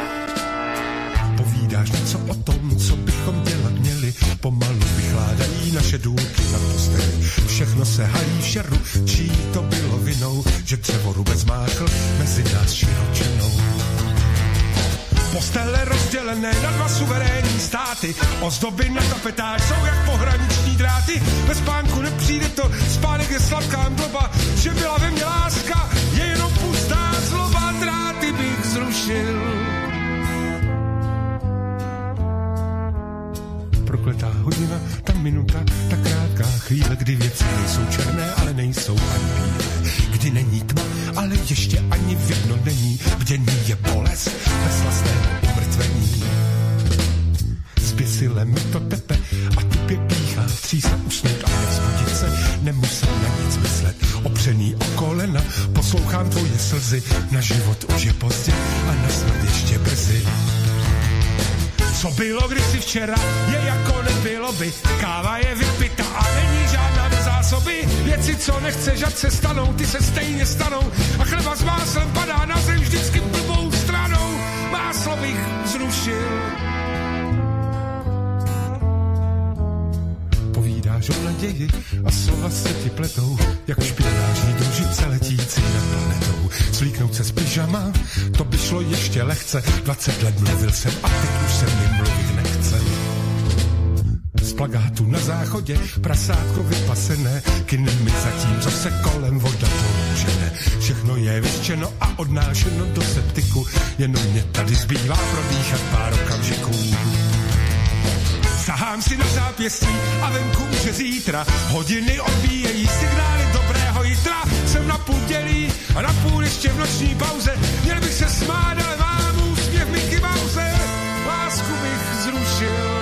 Povídáš něco o tom, co bychom dělat měli, pomalu vychládají naše důlky na posteli. Všechno se halí v šeru, čí to bylo vinou, že dřevorubec máchl mezi nás širočenou. Postele rozdělené na dva suverénní státy, ozdoby na tapetách jsou jak pohraniční dráty. Bez spánku nepřijde to, spánek je sladká mdloba, že byla ve mně láska, je jenom pustá zloba, dráty bych zrušil. Prokletá hodina, ta minuta, ta krátká chvíle, kdy věci nejsou černé, ale nejsou ani bílé. Kdy není tma, ale ještě ani vidno není, bdění je bolest bezslastného umrtvení. Zběsile mi to tepe a tupě píchá, tří se usnout a nevzbudit se, nemusel na nic myslet. Opřený o kolena, poslouchám tvoje slzy, na život už je pozdě a na smrt ještě brzy. Co bylo kdysi včera, je jako nebylo by. Káva je vypita a není žádná do zásoby. Věci, co nechceš, ať se stanou, ty se stejně stanou. A chleba s máslem padá na zem vždycky blbou stranou. Máslo bych zrušil. Povídáš o naději a slova se ti pletou, jak špionážní družice letící nad planetou. Slíknout se z pyžama, to by šlo ještě lehce. Dvacet let mluvil jsem a teď už se mi mluvit nechce. Z plagátu na záchodě prasátko vypasené, kynem mi zatím, co se kolem voda poloužene. Všechno je vyštěno a odnášeno do septiku, jenom mě tady zbývá prodýchat pár okamžiků. Sahám si na zápěstí a venku už je zítra. Hodiny odbíjejí signály dobrého jitra. Jsem na půl dělí a na půl ještě v noční pauze. Měl bych se smát, ale mám úsměv Mickey Mouse. Lásku bych zrušil.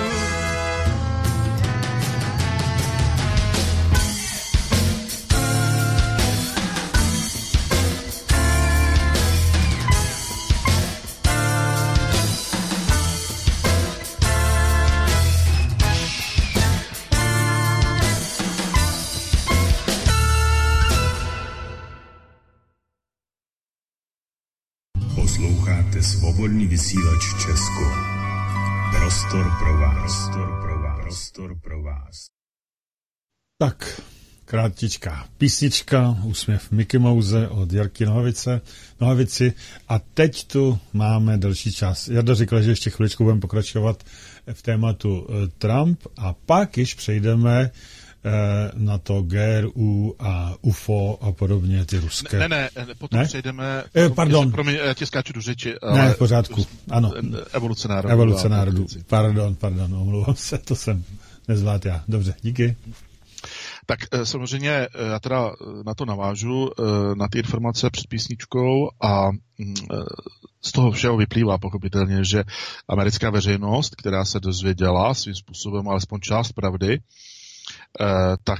Posloucháte Svobodný vysílač Česko. Prostor pro vás. Prostor pro vás. Prostor pro vás. Tak, krátičká písnička, úsměv Mickey Mouse od Jarky Nohavice, Nohavici. A teď tu máme další čas. Jarda říkala, že ještě chviličku budeme pokračovat v tématu Trump a pak již přejdeme na to G R U a U F O a podobně, ty ruské. Ne, ne, ne potom ne? přejdeme... Eh, pardon. Promiň, já ti skáču do řeči. Ale ne, v pořádku, ano. Evoluce národů. Evoluce národů, pardon, pardon, omlouvám se, to jsem nezvládl já. Dobře, díky. Tak samozřejmě já teda na to navážu, na ty informace před písničkou a z toho všeho vyplývá pochopitelně, že americká veřejnost, která se dozvěděla svým způsobem alespoň část pravdy, tak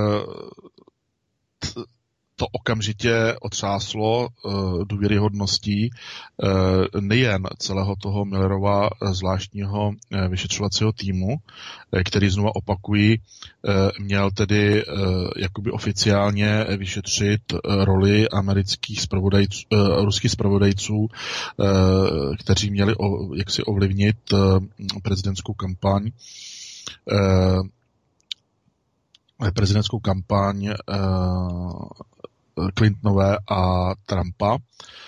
to okamžitě otřáslo důvěryhodností nejen celého toho Millerova zvláštního vyšetřovacího týmu, který znovu opakují, měl tedy jakoby oficiálně vyšetřit roli amerických zpravodajců, ruských zpravodajců, kteří měli jaksi ovlivnit prezidentskou kampaň prezidentskou kampaň Clintonové a Trumpa,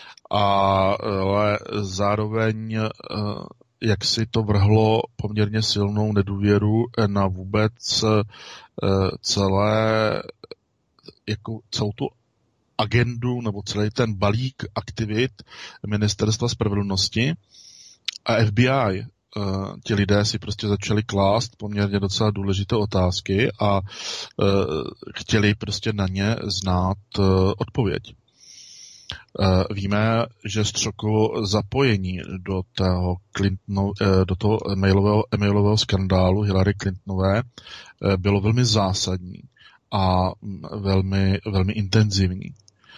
ale zároveň jak si to vrhlo poměrně silnou nedůvěru na vůbec celé, jako celou tu agendu nebo celý ten balík aktivit Ministerstva spravedlnosti a F B I. Ti lidé si prostě začali klást poměrně docela důležité otázky a chtěli prostě na ně znát odpověď. Víme, že Strzokova zapojení do toho, Clinton, do toho mailového, mailového skandálu Hillary Clintonové bylo velmi zásadní a velmi, velmi intenzivní.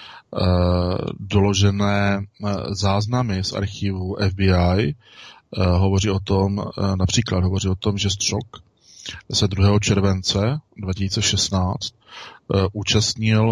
Doložené záznamy z archivu F B I hovoří o tom, například hovoří o tom, že Strzok se druhého července dva tisíce šestnáct účastnil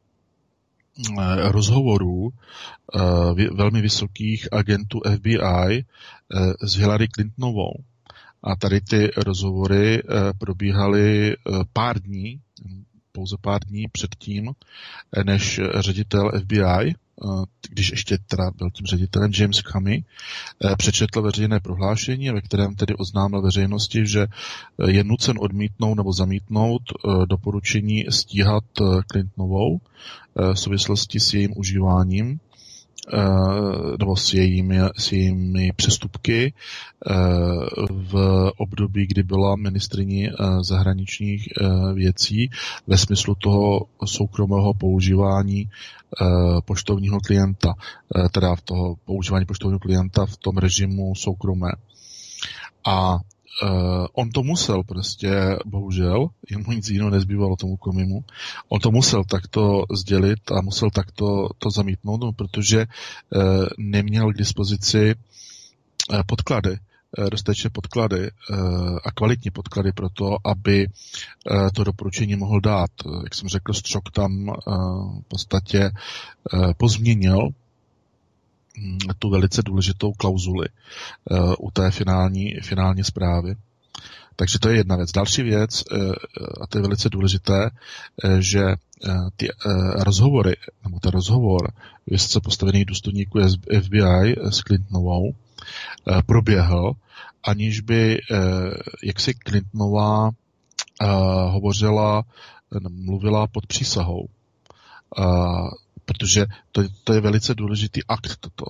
rozhovorů velmi vysokých agentů F B I s Hillary Clintonovou. A tady ty rozhovory probíhaly pár dní, pouze pár dní předtím, než ředitel F B I, když ještě teda byl tím ředitelem James Comey, přečetl veřejné prohlášení, ve kterém tedy oznámil veřejnosti, že je nucen odmítnout nebo zamítnout doporučení stíhat Clintonovou v souvislosti s jejím užíváním nebo s jejími, s jejími přestupky v období, kdy byla ministryní zahraničních věcí ve smyslu toho soukromého používání poštovního klienta, teda v toho používání poštovního klienta v tom režimu soukromé. A Uh, on to musel prostě, bohužel, jemu nic jiného nezbývalo tomu Comeymu, on to musel takto sdělit a musel takto to zamítnout, no, protože uh, neměl k dispozici uh, podklady, uh, dostatečné podklady uh, a kvalitní podklady pro to, aby uh, to doporučení mohl dát. Uh, jak jsem řekl, Strzok tam uh, v podstatě uh, pozměnil tu velice důležitou klauzuli uh, u té finální, finální zprávy. Takže to je jedna věc. Další věc, uh, a to je velice důležité, uh, že uh, ty uh, rozhovory, nebo ten rozhovor vysoce postavených důstojníků F B I s Clintonovou uh, proběhl, aniž by uh, jaksi Clintonová uh, hovořila, mluvila pod přísahou. Uh, protože to, to je velice důležitý akt toto.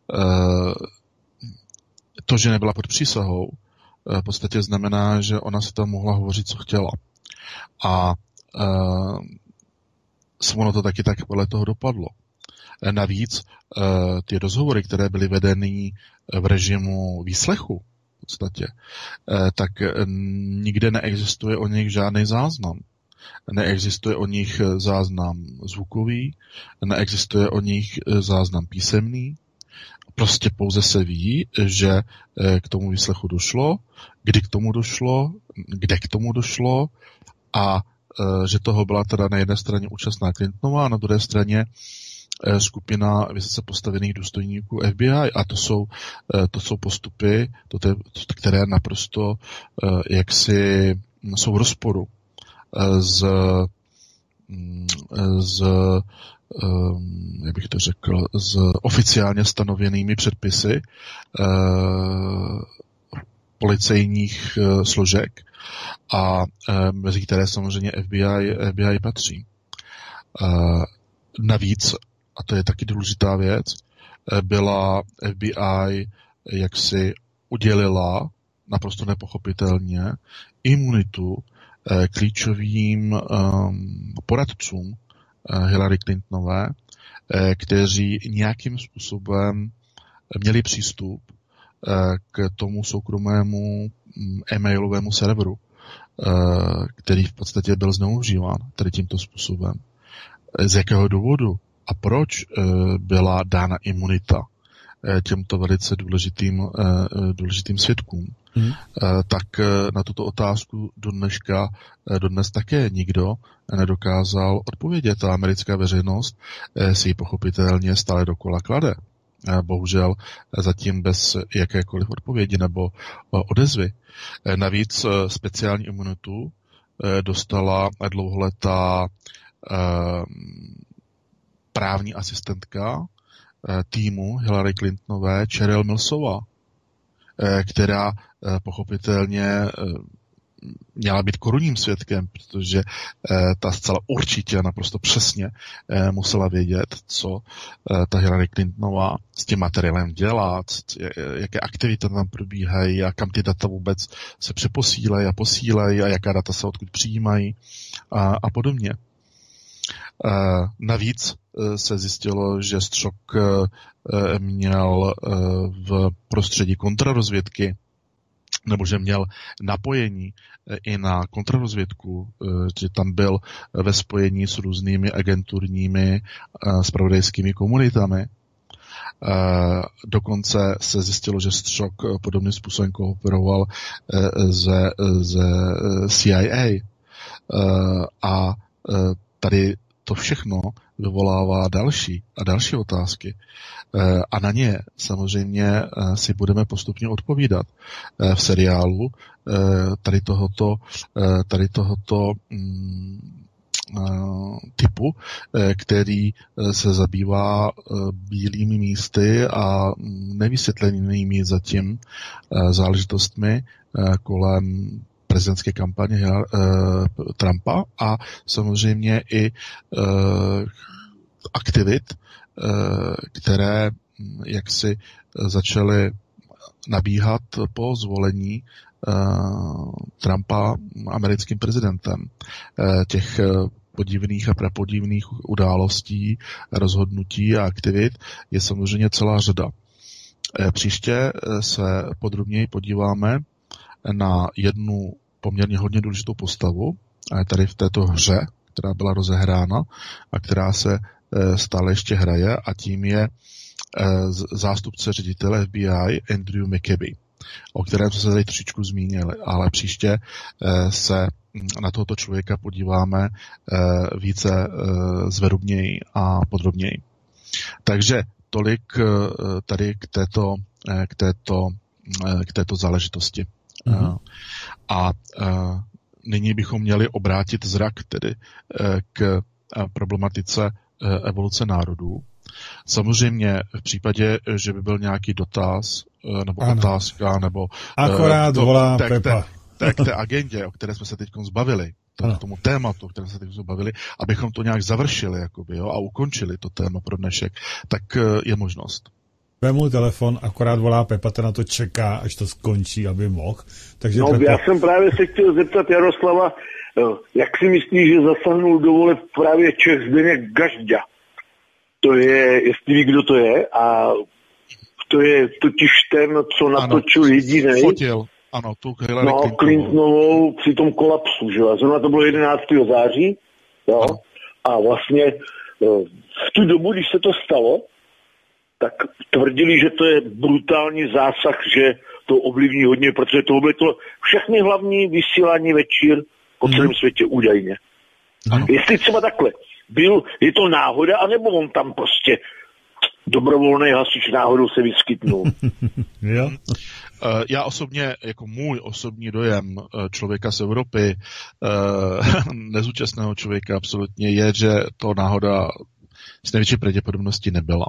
To, že nebyla pod přísahou, v podstatě znamená, že ona se tam mohla hovořit, co chtěla. A ono to taky tak podle toho dopadlo. Navíc ty rozhovory, které byly vedeny v režimu výslechu, v podstatě, tak nikde neexistuje o nich žádný záznam. Neexistuje o nich záznam zvukový, neexistuje o nich záznam písemný. Prostě pouze se ví, že k tomu výslechu došlo, kdy k tomu došlo, kde k tomu došlo a že toho byla teda na jedné straně účastná Clintonová a na druhé straně skupina vysoce postavených důstojníků F B I. A to jsou, to jsou postupy, to te, které naprosto jaksi jsou v rozporu z, z jak bych to řekl, s oficiálně stanovenými předpisy policejních složek a mezi které samozřejmě F B I, F B I patří. Navíc, a to je taky důležitá věc, byla F B I jaksi udělila naprosto nepochopitelně imunitu klíčovým um, poradcům uh, Hillary Clintonové, uh, kteří nějakým způsobem měli přístup uh, k tomu soukromému um, e-mailovému serveru, uh, který v podstatě byl zneužíván tady tímto způsobem. Z jakého důvodu a proč uh, byla dána imunita uh, těmto velice důležitým, uh, důležitým svědkům? Hmm. Tak na tuto otázku do dneška, dodnes také nikdo nedokázal odpovědět. Ta americká veřejnost si ji pochopitelně stále dokola klade. Bohužel zatím bez jakékoliv odpovědi nebo odezvy. Navíc speciální imunitu dostala dlouholetá právní asistentka týmu Hillary Clintonové Cheryl Millsová, která pochopitelně měla být korunním svědkem, protože eh, ta zcela určitě naprosto přesně eh, musela vědět, co eh, ta Hillary Clintonová s tím materiálem dělá, c- jaké aktivity tam probíhají a kam ty data vůbec se přeposílají a posílají a jaká data se odkud přijímají a, a podobně. Eh, navíc eh, se zjistilo, že Strzok eh, měl eh, v prostředí kontrarozvědky nebo že měl napojení i na kontrarozvědku, že tam byl ve spojení s různými agenturními zpravodajskými komunitami. Dokonce se zjistilo, že Strzok podobným způsobem kooperoval ze, ze C I A. A tady to všechno vyvolává další a další otázky. A na ně samozřejmě si budeme postupně odpovídat v seriálu tady tohoto, tady tohoto typu, který se zabývá bílými místy a nevysvětlenými zatím záležitostmi kolem prezidentské kampaně Trumpa a samozřejmě i aktivit, které jaksi začaly nabíhat po zvolení Trumpa americkým prezidentem. Těch podivných a prapodivných událostí, rozhodnutí a aktivit je samozřejmě celá řada. Příště se podrobněji podíváme na jednu poměrně hodně důležitou postavu tady v této hře, která byla rozehrána a která se stále ještě hraje, a tím je zástupce ředitele F B I Andrew McCabe, o kterém jsme se tady trošičku zmínili, ale příště se na tohoto člověka podíváme více zvedubněji a podrobněji. Takže tolik tady k této, k této, k této záležitosti. Mm-hmm. A nyní bychom měli obrátit zrak tedy k problematice evoluce národů. Samozřejmě v případě, že by byl nějaký dotaz nebo ano. otázka, nebo akorát to, volá tak, Pepa. Tak k té agendě, o které jsme se teď zbavili, k tomu tématu, o kterém se teď zbavili, abychom to nějak završili jakoby, jo, a ukončili to téma pro dnešek, tak je možnost. Vemu telefon, akorát volá Pepa, ten na to čeká, až to skončí, aby mohl. Takže no, Pepa... já jsem právě se chtěl zeptat Jaroslava, jak si myslíš, že zasáhnul do voleb právě Čech Zdeněk Gažďa? To je, jestli ví, kdo to je, a to je totiž ten, co natočil jedinej. Fotil, ano, tu Hillary no, Clintonovou. Clintonovou při tom kolapsu, že jo. Zrovna to bylo jedenáctého září, jo. Ano. A vlastně v tu dobu, když se to stalo, tak tvrdili, že to je brutální zásah, že to ovlivní hodně, protože to bylo to všechny hlavní vysílání večír po celém hmm. světě údajně. Ano. Jestli třeba takhle byl, je to náhoda, anebo on tam prostě dobrovolný hasič náhodou se vyskytnul. Jo. Já osobně, jako můj osobní dojem člověka z Evropy, nezúčastného člověka absolutně, je, že to náhoda s největší pravděpodobností nebyla.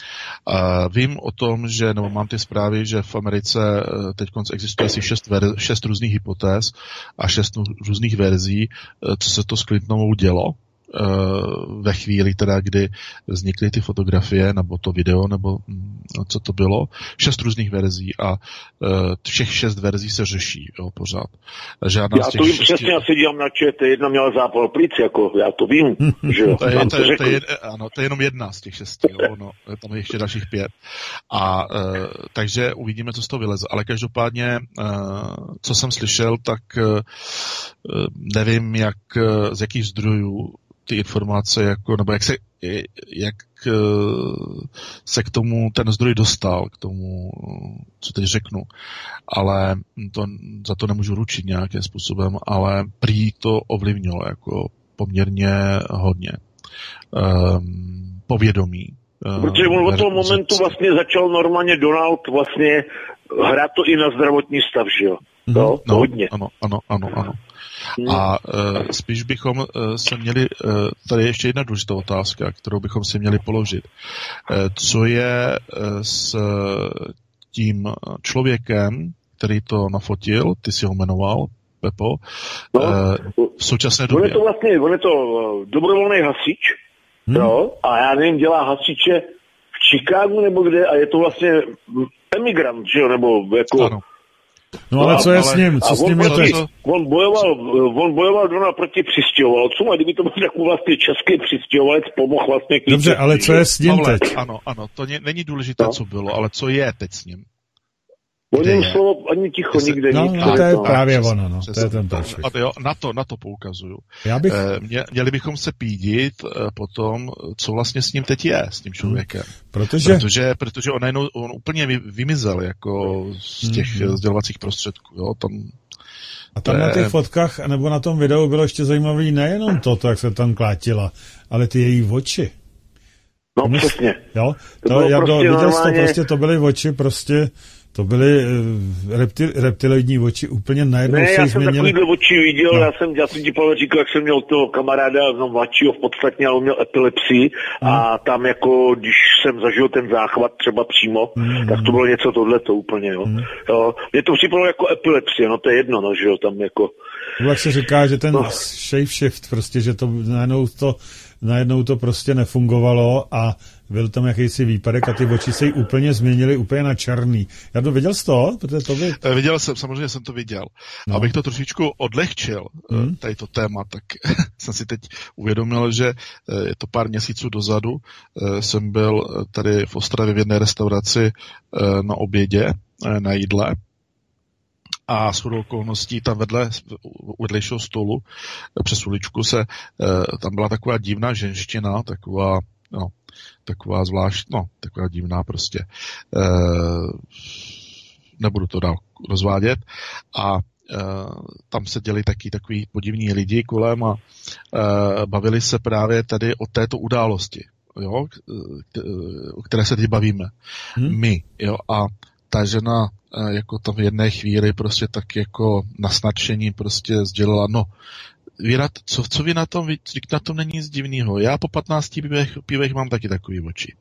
Uh, vím o tom, že, nebo mám ty zprávy, že v Americe uh, teď existuje asi šest, ver, šest různých hypotéz a šest různých verzí, uh, co se to s Clintonovou dělo uh, ve chvíli teda, kdy vznikly ty fotografie, nebo to video, nebo um, co to bylo. Šest různých verzí a uh, všech šest verzí se řeší, jo, pořád. Žádná já z těch to vím šesti... přesně, já se dívám na čet, jedna měla zápal plic, jako já to vím, že jo. To je, to, je, to, je, ano, to je jenom jedna z těch šesti, jo, no, tam je ještě dalších pět. A uh, takže uvidíme, co z toho vyleze. Ale každopádně, uh, co jsem slyšel, tak uh, nevím, jak, uh, z jakých zdrojů ty informace, jako, nebo jak se, jak uh, se k tomu ten zdroj dostal, k tomu, co teď řeknu. Ale to, za to nemůžu ručit nějakým způsobem, ale prý to ovlivnilo jako poměrně hodně. Um, povědomí. Protože on od toho momentu vlastně začal normálně Donald vlastně hrát to i na zdravotní stav, že jo? No, no, hodně. Ano, ano, ano, ano. A uh, spíš bychom uh, se měli, uh, tady ještě jedna důležitá otázka, kterou bychom si měli položit. Uh, co je uh, s tím člověkem, který to nafotil, ty si ho jmenoval, Pepo, no, uh, v současné době? On je to vlastně, on je to dobrovolný hasič, hmm. jo, a já nevím, dělá hasiče v Chicagu nebo kde, a je to vlastně emigrant, že jo, nebo jako... Ano. No ale co je s ním? Co s ním je teď? On bojoval, on bojoval doma proti přistěhovalcům, a kdyby to byl takový vlastně český přistěhovalec, pomohl vlastně... Dobře, ale co je s ním Pavle, teď? Ano, ano, to ně, není důležité, no. co bylo, ale co je teď s ním? O něm slovo ani ticho Jsi, nikde no, nic. No, to je no. právě přesně, ono, no. Přesně, to je ten prošvih. Jo, na to, na to poukazuju. Já bych... Mě, měli bychom se pídit po tom, co vlastně s ním teď je, s tím člověkem. Hmm. Protože... Protože, protože on, najednou, on úplně vymizel jako z těch hmm. sdělovacích prostředků. Jo, tam... A tam na těch fotkách, nebo na tom videu bylo ještě zajímavý nejenom to, jak se tam klátila, ale ty její oči. No Mys... přesně. Jo, to, to jak prostě viděl normálně... to prostě, to byly oči prostě, to byly reptil, reptiloidní oči, úplně najednou ne, se já změnily. jsem takovýhle oči viděl, no. já jsem, já jsem ti Pavel říkal, jak jsem měl toho kamaráda, no mladšího v podstatě, ale on měl epilepsii hmm. a tam jako, když jsem zažil ten záchvat třeba přímo, hmm. tak to bylo něco tohleto úplně, jo. Hmm. jo. Mě to připadalo jako epilepsie, no to je jedno, no, že jo, tam jako... Jak se říká, že ten no. shape shift, prostě, že to najednou to, najednou to prostě nefungovalo a byl tam jakýsi výpadek a ty oči se jí úplně změnily úplně na černý. Já to viděl z toho? Protože to by... Viděl jsem, samozřejmě jsem to viděl. No. Abych to trošičku odlehčil, hmm. tady to téma, tak jsem si teď uvědomil, že je to pár měsíců dozadu, jsem byl tady v Ostravě v jedné restauraci na obědě, na jídle, a shodou okolností tam vedle u vedlejšího stolu přes uličku se, tam byla taková divná ženština, taková, no, taková zvlášť, no, taková divná prostě. E, nebudu to dál rozvádět. A e, tam se děli taky takový podivní lidi kolem a e, bavili se právě tady o této události, jo, o které se teď bavíme. Hmm. My, jo, a ta žena jako tam v jedné chvíli prostě tak jako nasnadšení prostě sdělila, no, vy na, co, co vy na tom, vy, na tom není nic divného. Já po patnácti pivech, pivech mám taky takový oči.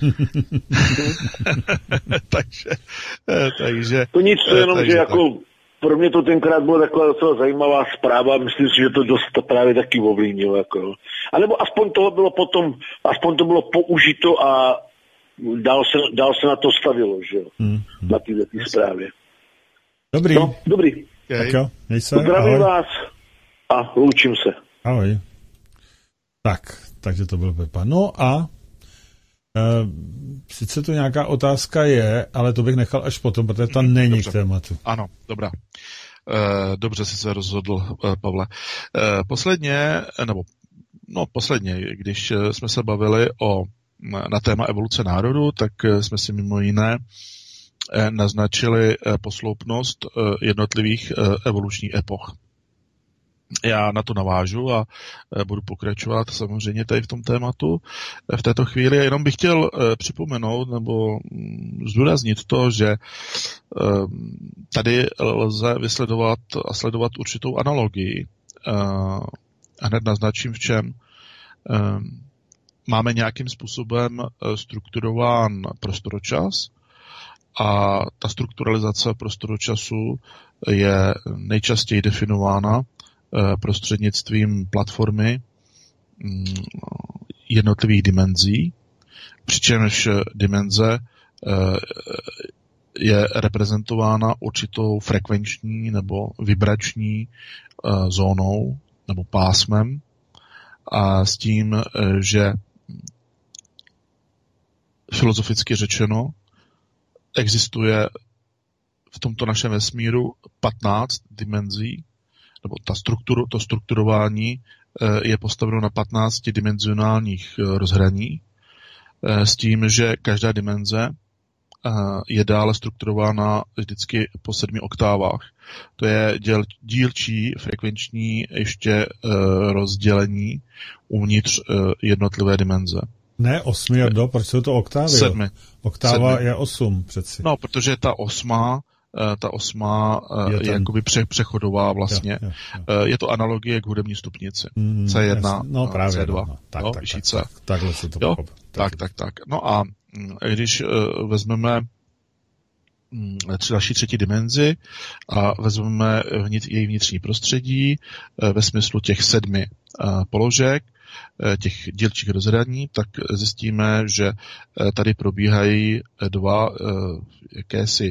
takže, takže... To nic, to jenom, takže že tak. jako pro mě to tenkrát byla taková docela zajímavá zpráva, myslím si, že to dost to právě taky ovlivnilo. Jako. A nebo aspoň toho bylo potom, aspoň to bylo použito a dál se, dál se na to stavilo, že jo, hmm, hmm. na této zprávě. Dobrý. No, dobrý. Tak jo, měj se. Zdravím ahoj. Vás a loučím se. Ahoj. Tak, takže to byl Pepa. No a e, sice tu nějaká otázka je, ale to bych nechal až potom, protože to není dobře. K tématu. Ano, dobrá. E, dobře jsi se rozhodl, Pavle. E, posledně, nebo no posledně, když jsme se bavili o na téma evoluce národu, tak jsme si mimo jiné naznačili posloupnost jednotlivých evolučních epoch. Já na to navážu a budu pokračovat samozřejmě tady v tom tématu. V této chvíli jenom bych chtěl připomenout nebo zdůraznit to, že tady lze vysledovat a sledovat určitou analogii. Hned naznačím v čem. Máme nějakým způsobem strukturován prostoročas a ta strukturalizace prostoročasu je nejčastěji definována prostřednictvím platformy jednotlivých dimenzí, přičemž dimenze je reprezentována určitou frekvenční nebo vibrační zónou nebo pásmem a s tím, že filozoficky řečeno existuje v tomto našem vesmíru patnáct dimenzí, nebo ta strukturu, to strukturování je postaveno na patnácti dimenzionálních rozhraní, s tím, že každá dimenze je dále strukturována vždycky po sedmi oktávách. To je děl, dílčí frekvenční ještě rozdělení uvnitř jednotlivé dimenze. Ne, osmi, do, proč jsou to oktávy? Sedmi. Oktáva Sedmi. je osm přeci. No, protože ta osma ta osmá je, je ten... jakoby pře, přechodová vlastně. Jo, jo, jo. Je to analogie k hudební stupnici. Mm, C jedna, no, právě, C dva, no, tak, jo, tak, vyšší tak, C. tak, takhle se to jo, pochopí. tak, tak, tak. No a když uh, vezmeme um, další třetí dimenzi a vezmeme vnitř, její vnitřní prostředí uh, ve smyslu těch sedmi uh, položek, uh, těch dílčích rozhraní, tak zjistíme, že uh, tady probíhají dva uh, jakési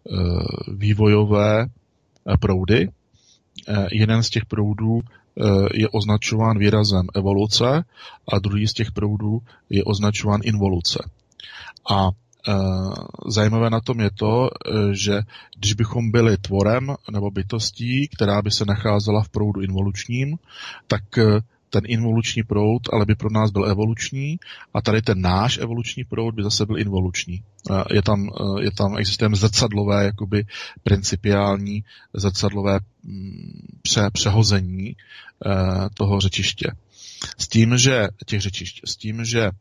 vývojové proudy. Jeden z těch proudů je označován výrazem evoluce a druhý z těch proudů je označován involuce. A zajímavé na tom je to, že když bychom byli tvorem nebo bytostí, která by se nacházela v proudu involučním, tak ten involuční proud ale by pro nás byl evoluční a tady ten náš evoluční proud by zase byl involuční. Je tam, je tam existuje zrcadlové, jakoby principiální zrcadlové pře, přehození toho řečiště. S tím, že těch řečišť, s tím, že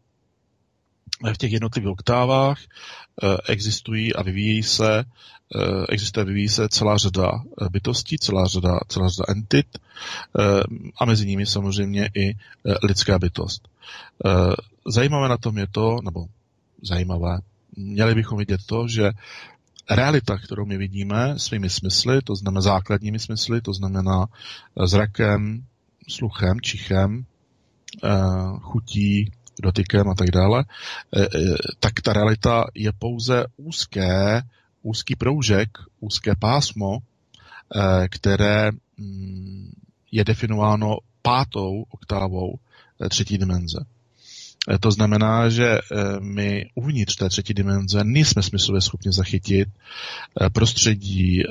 v těch jednotlivých oktávách existují a vyvíjí se, existuje vyvíjí se celá řada bytostí, celá řada, celá řada entit a mezi nimi samozřejmě i lidská bytost. Zajímavé na tom je to, nebo zajímavé, měli bychom vidět to, že realita, kterou my vidíme svými smysly, to znamená základními smysly, to znamená zrakem, sluchem, čichem, chutí, dotykem a tak dále, tak ta realita je pouze úzké, úzký proužek, úzké pásmo, které je definováno pátou oktávou třetí dimenze. To znamená, že my uvnitř té třetí dimenze nejsme smyslově schopni zachytit prostředí,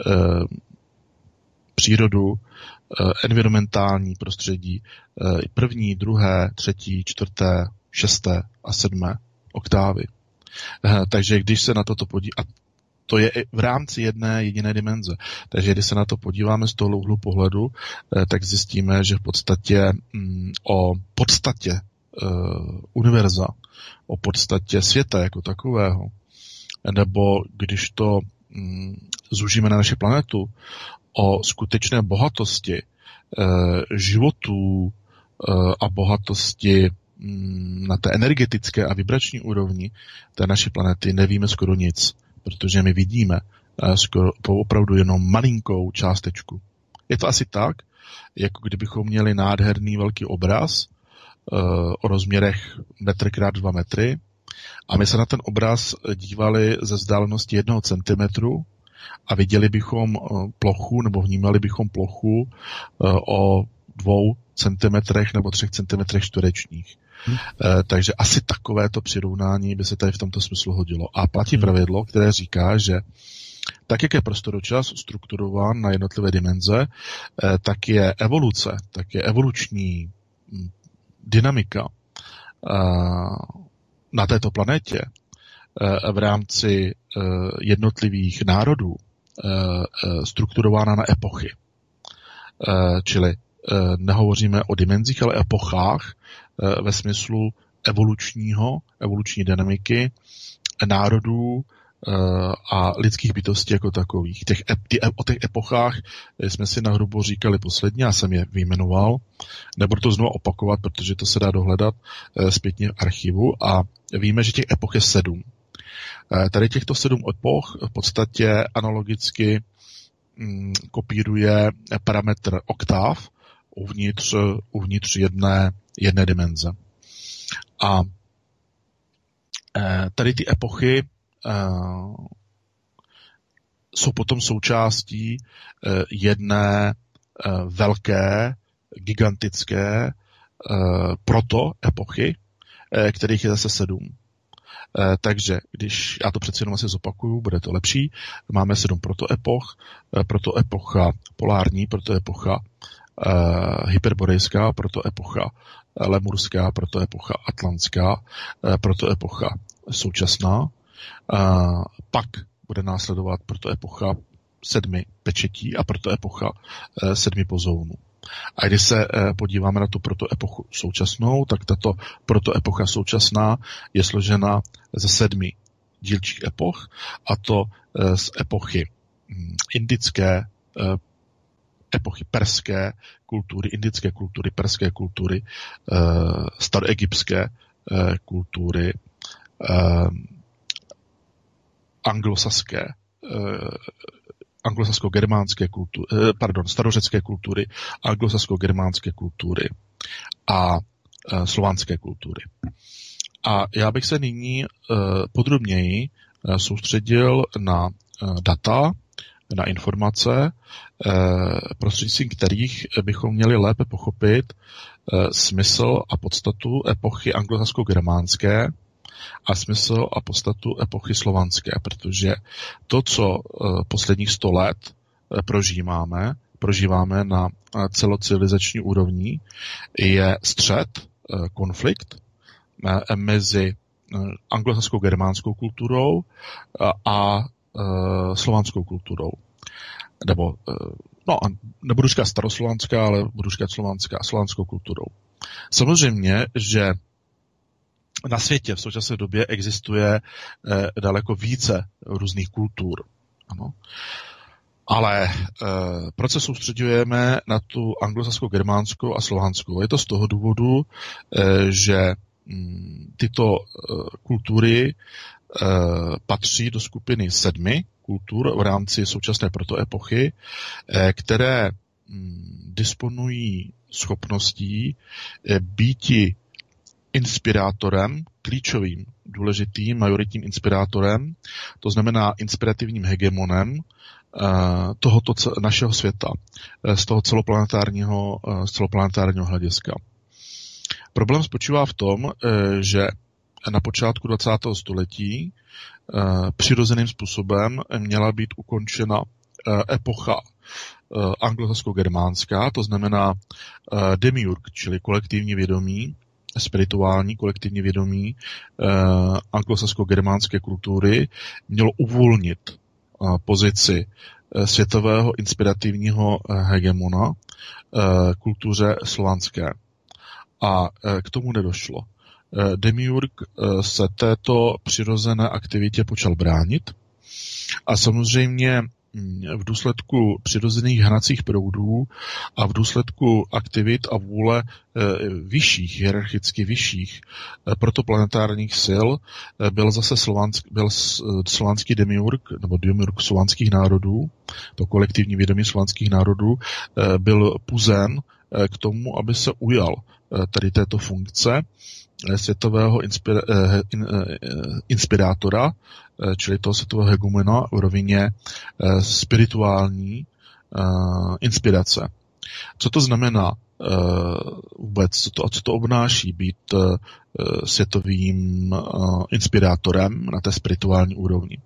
přírodu, environmentální prostředí, první, druhé, třetí, čtvrté, šesté a sedmé oktávy. Takže když se na toto podíváme, a to je v rámci jedné jediné dimenze, takže když se na to podíváme z toho úhlu pohledu, tak zjistíme, že v podstatě mm, o podstatě uh, univerza, o podstatě světa jako takového, nebo když to mm, zúžíme na naši planetu, o skutečné bohatosti uh, životů uh, a bohatosti na té energetické a vibrační úrovni té naší planety nevíme skoro nic, protože my vidíme skoro opravdu jenom malinkou částečku. Je to asi tak, jako kdybychom měli nádherný velký obraz uh, o rozměrech metr krát dva metry a my se na ten obraz dívali ze vzdálenosti jednoho centimetru a viděli bychom plochu nebo vnímali bychom plochu uh, o dvou centimetrech nebo třech centimetrech čtverečních. Hmm. E, takže asi takovéto přirovnání by se tady v tomto smyslu hodilo. A platí hmm. pravidlo, které říká, že tak, jak je prostoročas strukturován na jednotlivé dimenze, e, tak je evoluce, tak je evoluční m, dynamika e, na této planetě e, v rámci e, jednotlivých národů e, e, strukturována na epochy. E, čili nehovoříme o dimenzích, ale epochách ve smyslu evolučního, evoluční dynamiky národů a lidských bytostí jako takových. Těch, ty, o těch epochách jsme si nahrubo říkali posledně, já jsem je vyjmenoval. Nebudu to znovu opakovat, protože to se dá dohledat zpětně v archivu a víme, že těch epoch je sedm. Tady těchto sedm epoch v podstatě analogicky mm, kopíruje parametr oktáv uvnitř, uvnitř jedné, jedné dimenze. A e, tady ty epochy e, jsou potom součástí e, jedné e, velké, gigantické e, proto-epochy, e, kterých je zase sedm. E, takže, když, já to přeci jenom asi zopakuju, bude to lepší, máme sedm protoepoch, e, protoepocha polární, protoepocha Uh, hyperborejská, proto epocha lemurská, proto epocha atlantská, uh, proto epocha současná. Uh, pak bude následovat proto epocha sedmi pečetí a proto epocha uh, sedmi pozounů. A když se uh, podíváme na tu proto epochu současnou, tak tato proto epocha současná je složena ze sedmi dílčích epoch, a to uh, z epochy indické epochy perské kultury, indické kultury, perské kultury, staroegyptské kultury, anglosaské, anglosasko-germánské kultury, pardon, starořecké kultury, anglosasko-germánské kultury a slovanské kultury. A já bych se nyní podrobněji soustředil na data, na informace, prostřednictvím kterých bychom měli lépe pochopit smysl a podstatu epochy anglosasko-germánské a smysl a podstatu epochy slovanské, protože to, co posledních sto let prožíváme, prožíváme na celocivilizační úrovni, je střet, konflikt mezi anglosasko-germánskou kulturou a slovanskou kulturou. Nebo, no, nebudu říkat staroslovanská, ale budu říkat slovanská, slovanskou kulturou. Samozřejmě, že na světě v současné době existuje daleko více různých kultur. Ano. Ale e, proč se soustředujeme na tu anglosasko-germánskou a slovanskou? Je to z toho důvodu, e, že m, tyto e, kultury e, patří do skupiny sedmi kultur v rámci současné protoepochy, e, které m, disponují schopností e, býti inspirátorem, klíčovým, důležitým, majoritním inspirátorem, to znamená inspirativním hegemonem tohoto našeho světa, z toho celoplanetárního, z celoplanetárního hlediska. Problém spočívá v tom, že na počátku dvacátého století přirozeným způsobem měla být ukončena epocha anglosasko-germánská, to znamená demiurg, čili kolektivní vědomí, spirituální kolektivní vědomí anglosasko-germánské kultury mělo uvolnit pozici světového inspirativního hegemona kultuře slovanské. A k tomu nedošlo. Demiurg se této přirozené aktivitě počal bránit a samozřejmě v důsledku přirozených hnacích proudů a v důsledku aktivit a vůle vyšších, hierarchicky vyšších protoplanetárních sil byl zase slovansk, byl slovanský demiurg, nebo demiurg slovanských národů, to kolektivní vědomí slovanských národů, byl puzen k tomu, aby se ujal tady této funkce světového inspira, in, inspirátora, čili toho světového hegemona v rovině spirituální inspirace. Co to znamená vůbec, co to, co to obnáší být světovým inspirátorem na té spirituální úrovni?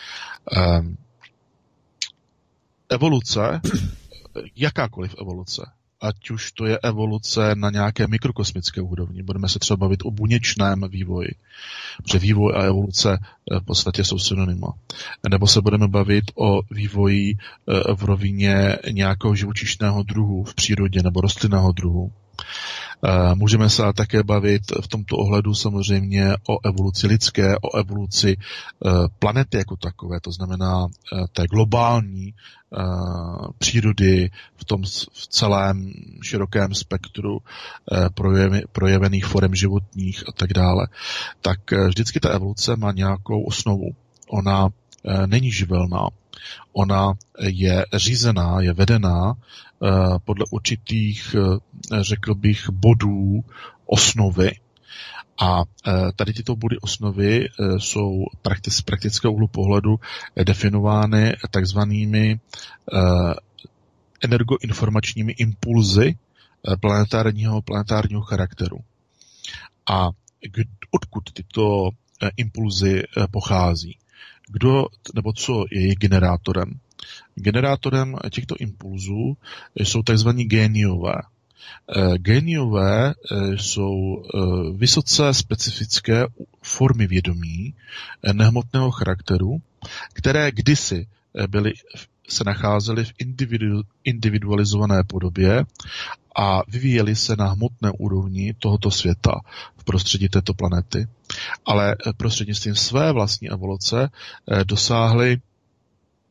Evoluce, jakákoliv evoluce, ať už to je evoluce na nějaké mikrokosmické úrovni. Budeme se třeba bavit o buněčném vývoji, protože vývoj a evoluce v podstatě jsou synonyma. Nebo se budeme bavit o vývoji v rovině nějakého živočišného druhu v přírodě nebo rostlinného druhu. Můžeme se také bavit v tomto ohledu samozřejmě o evoluci lidské, o evoluci planety jako takové, to znamená té globální přírody v tom v celém širokém spektru projevených forem životních a tak dále. Tak vždycky ta evoluce má nějakou osnovu. Ona není živelná. Ona je řízená, je vedená podle určitých, řekl bych, bodů osnovy. A tady tyto body osnovy jsou z praktického úhlu pohledu definovány takzvanými energoinformačními impulzy planetárního, planetárního charakteru. A odkud tyto impulzy pochází? Kdo nebo co je jejich generátorem? Generátorem těchto impulzů jsou tzv. Géniové. Géniové jsou vysoce specifické formy vědomí nehmotného charakteru, které kdysi byly, se nacházely v individu, individualizované podobě a vyvíjely se na hmotné úrovni tohoto světa v prostředí této planety, ale prostřednictvím své vlastní evoluce dosáhly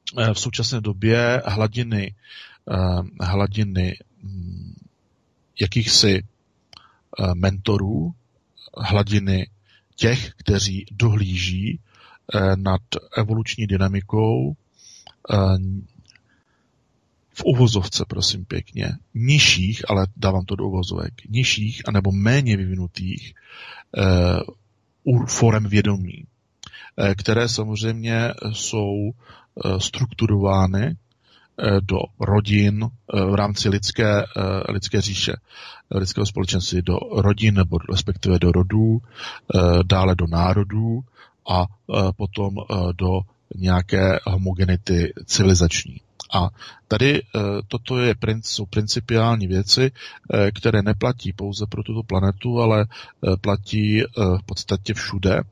v současné době hladiny, hladiny jakýchsi mentorů, hladiny těch, kteří dohlíží nad evoluční dynamikou v uvozovce, prosím pěkně, nižších, ale dávám to do uvozovek, nižších anebo méně vyvinutých uh, forem vědomí, uh, které samozřejmě jsou uh, strukturovány uh, do rodin uh, v rámci lidské, uh, lidské říše, lidského společenství, do rodin nebo respektive do rodů, uh, dále do národů a uh, potom uh, do nějaké homogenity civilizační. A tady toto je, jsou principiální věci, které neplatí pouze pro tuto planetu, ale platí v podstatě všude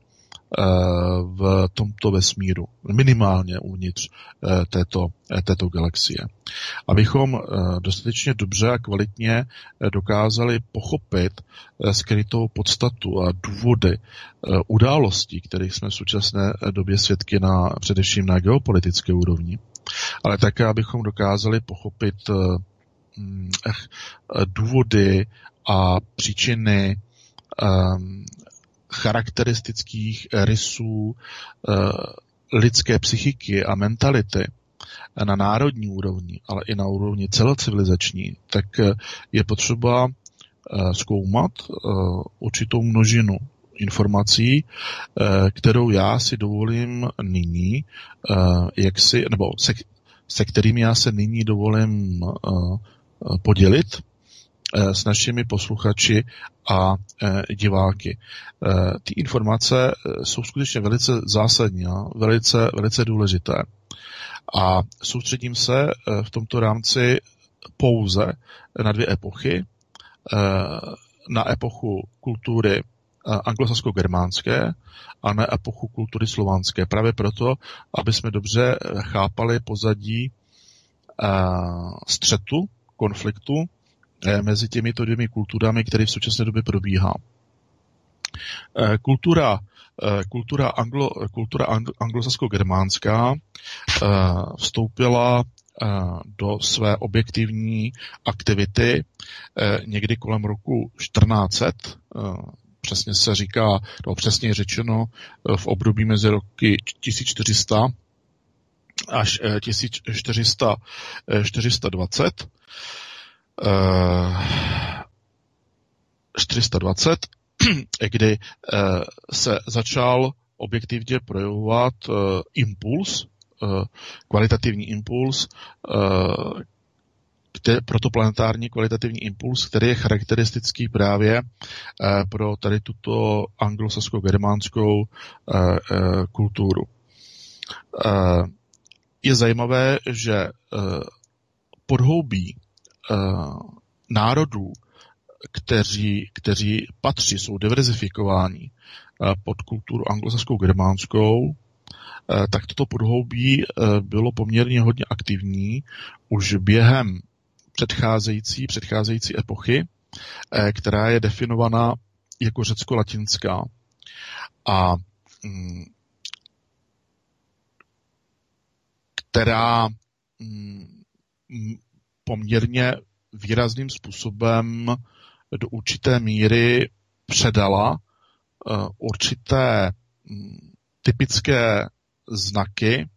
v tomto vesmíru, minimálně uvnitř této, této galaxie. Abychom dostatečně dobře a kvalitně dokázali pochopit skrytou podstatu a důvody událostí, kterých jsme v současné době svědky na, především na geopolitické úrovni, ale také, abychom dokázali pochopit hm, důvody a příčiny hm, charakteristických rysů hm, lidské psychiky a mentality na národní úrovni, ale i na úrovni celocivilizační, tak je potřeba hm, zkoumat hm, určitou množinu informací, kterou já si dovolím nyní, jak si, nebo se, se kterými já se nyní dovolím podělit s našimi posluchači a diváky. Ty informace jsou skutečně velice zásadní a velice, velice důležité. A soustředím se v tomto rámci pouze na dvě epochy. Na epochu kultury anglosasko-germánské a na epochu kultury slovanské. Právě proto, aby jsme dobře chápali pozadí střetu, konfliktu mezi těmito dvěmi kulturami, který v současné době probíhá. Kultura, kultura, anglo, kultura anglosasko-germánská vstoupila do své objektivní aktivity někdy kolem roku čtrnáct set, přesně se říká, no přesně řečeno, v období mezi roky tisíc čtyři sta až tisíc čtyři sta dvacet. čtyři sta dvacet, kdy se začal objektivně projevovat impuls, kvalitativní impuls, protoplanetární kvalitativní impuls, který je charakteristický právě pro tady tuto anglosasko-germánskou kulturu. Je zajímavé, že podhoubí národů, kteří, kteří patří, jsou diverzifikováni pod kulturu anglosasko-germánskou, tak toto podhoubí bylo poměrně hodně aktivní už během předcházející, předcházející epochy, která je definovaná jako řecko-latinská. A která poměrně výrazným způsobem do určité míry předala určité typické znaky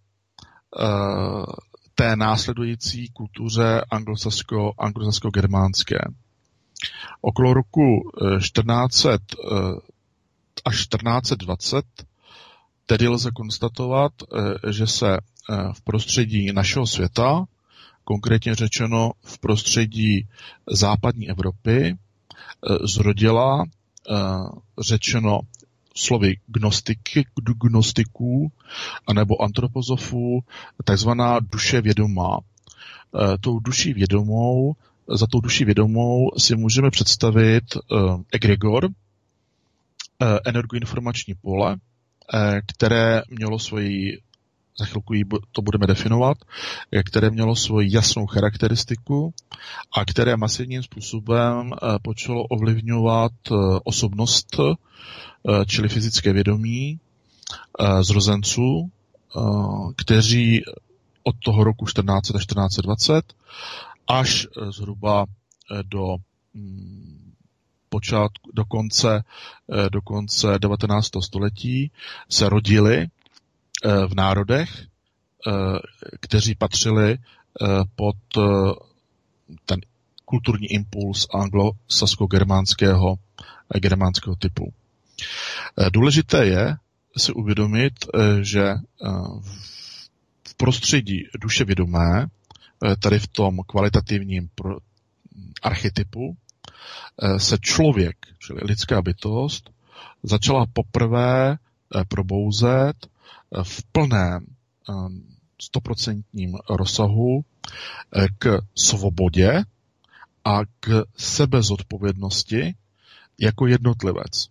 té následující kultuře anglosasko, anglosasko-germánské. Okolo roku čtrnáct set až čtrnáct set dvacet tedy lze konstatovat, že se v prostředí našeho světa, konkrétně řečeno v prostředí západní Evropy, zrodila, řečeno slovy gnostiky, gnostiků anebo antropozofů, takzvaná duše vědomá. E, tou duší vědomou, za tou duší vědomou si můžeme představit e, egregor, e, energoinformační pole, e, které mělo svoji, za chvilku to budeme definovat, e, které mělo svoji jasnou charakteristiku a které masivním způsobem e, počalo ovlivňovat e, osobnost, čili fyzické vědomí zrozenců, kteří od toho roku čtrnáct set až čtrnáct set dvacet až zhruba do počátku, do konce, do konce devatenáctého století se rodili v národech, kteří patřili pod ten kulturní impuls anglosasko-germánského germánského typu. Důležité je si uvědomit, že v prostředí duše vědomé, tady v tom kvalitativním archetypu, se člověk, čili lidská bytost, začala poprvé probouzet v plném stoprocentním rozsahu k svobodě a k sebezodpovědnosti jako jednotlivec.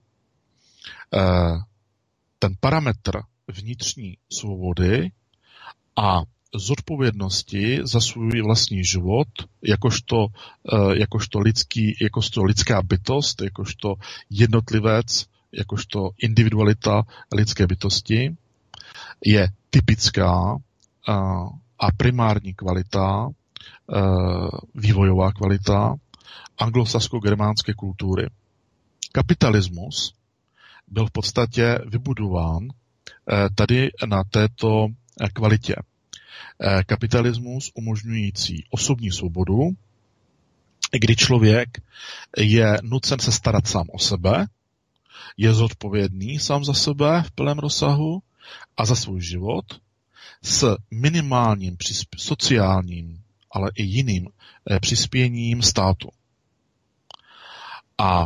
Ten parametr vnitřní svobody a zodpovědnosti za svůj vlastní život, jakožto, jakožto, lidský, jakožto lidská bytost, jakožto jednotlivec, jakožto individualita lidské bytosti, je typická a primární kvalita, vývojová kvalita anglosasko-germánské kultury. Kapitalismus byl v podstatě vybudován tady na této kvalitě. Kapitalismus umožňující osobní svobodu, kdy člověk je nucen se starat sám o sebe, je zodpovědný sám za sebe v plném rozsahu a za svůj život s minimálním přisp- sociálním, ale i jiným eh, přispěním státu. A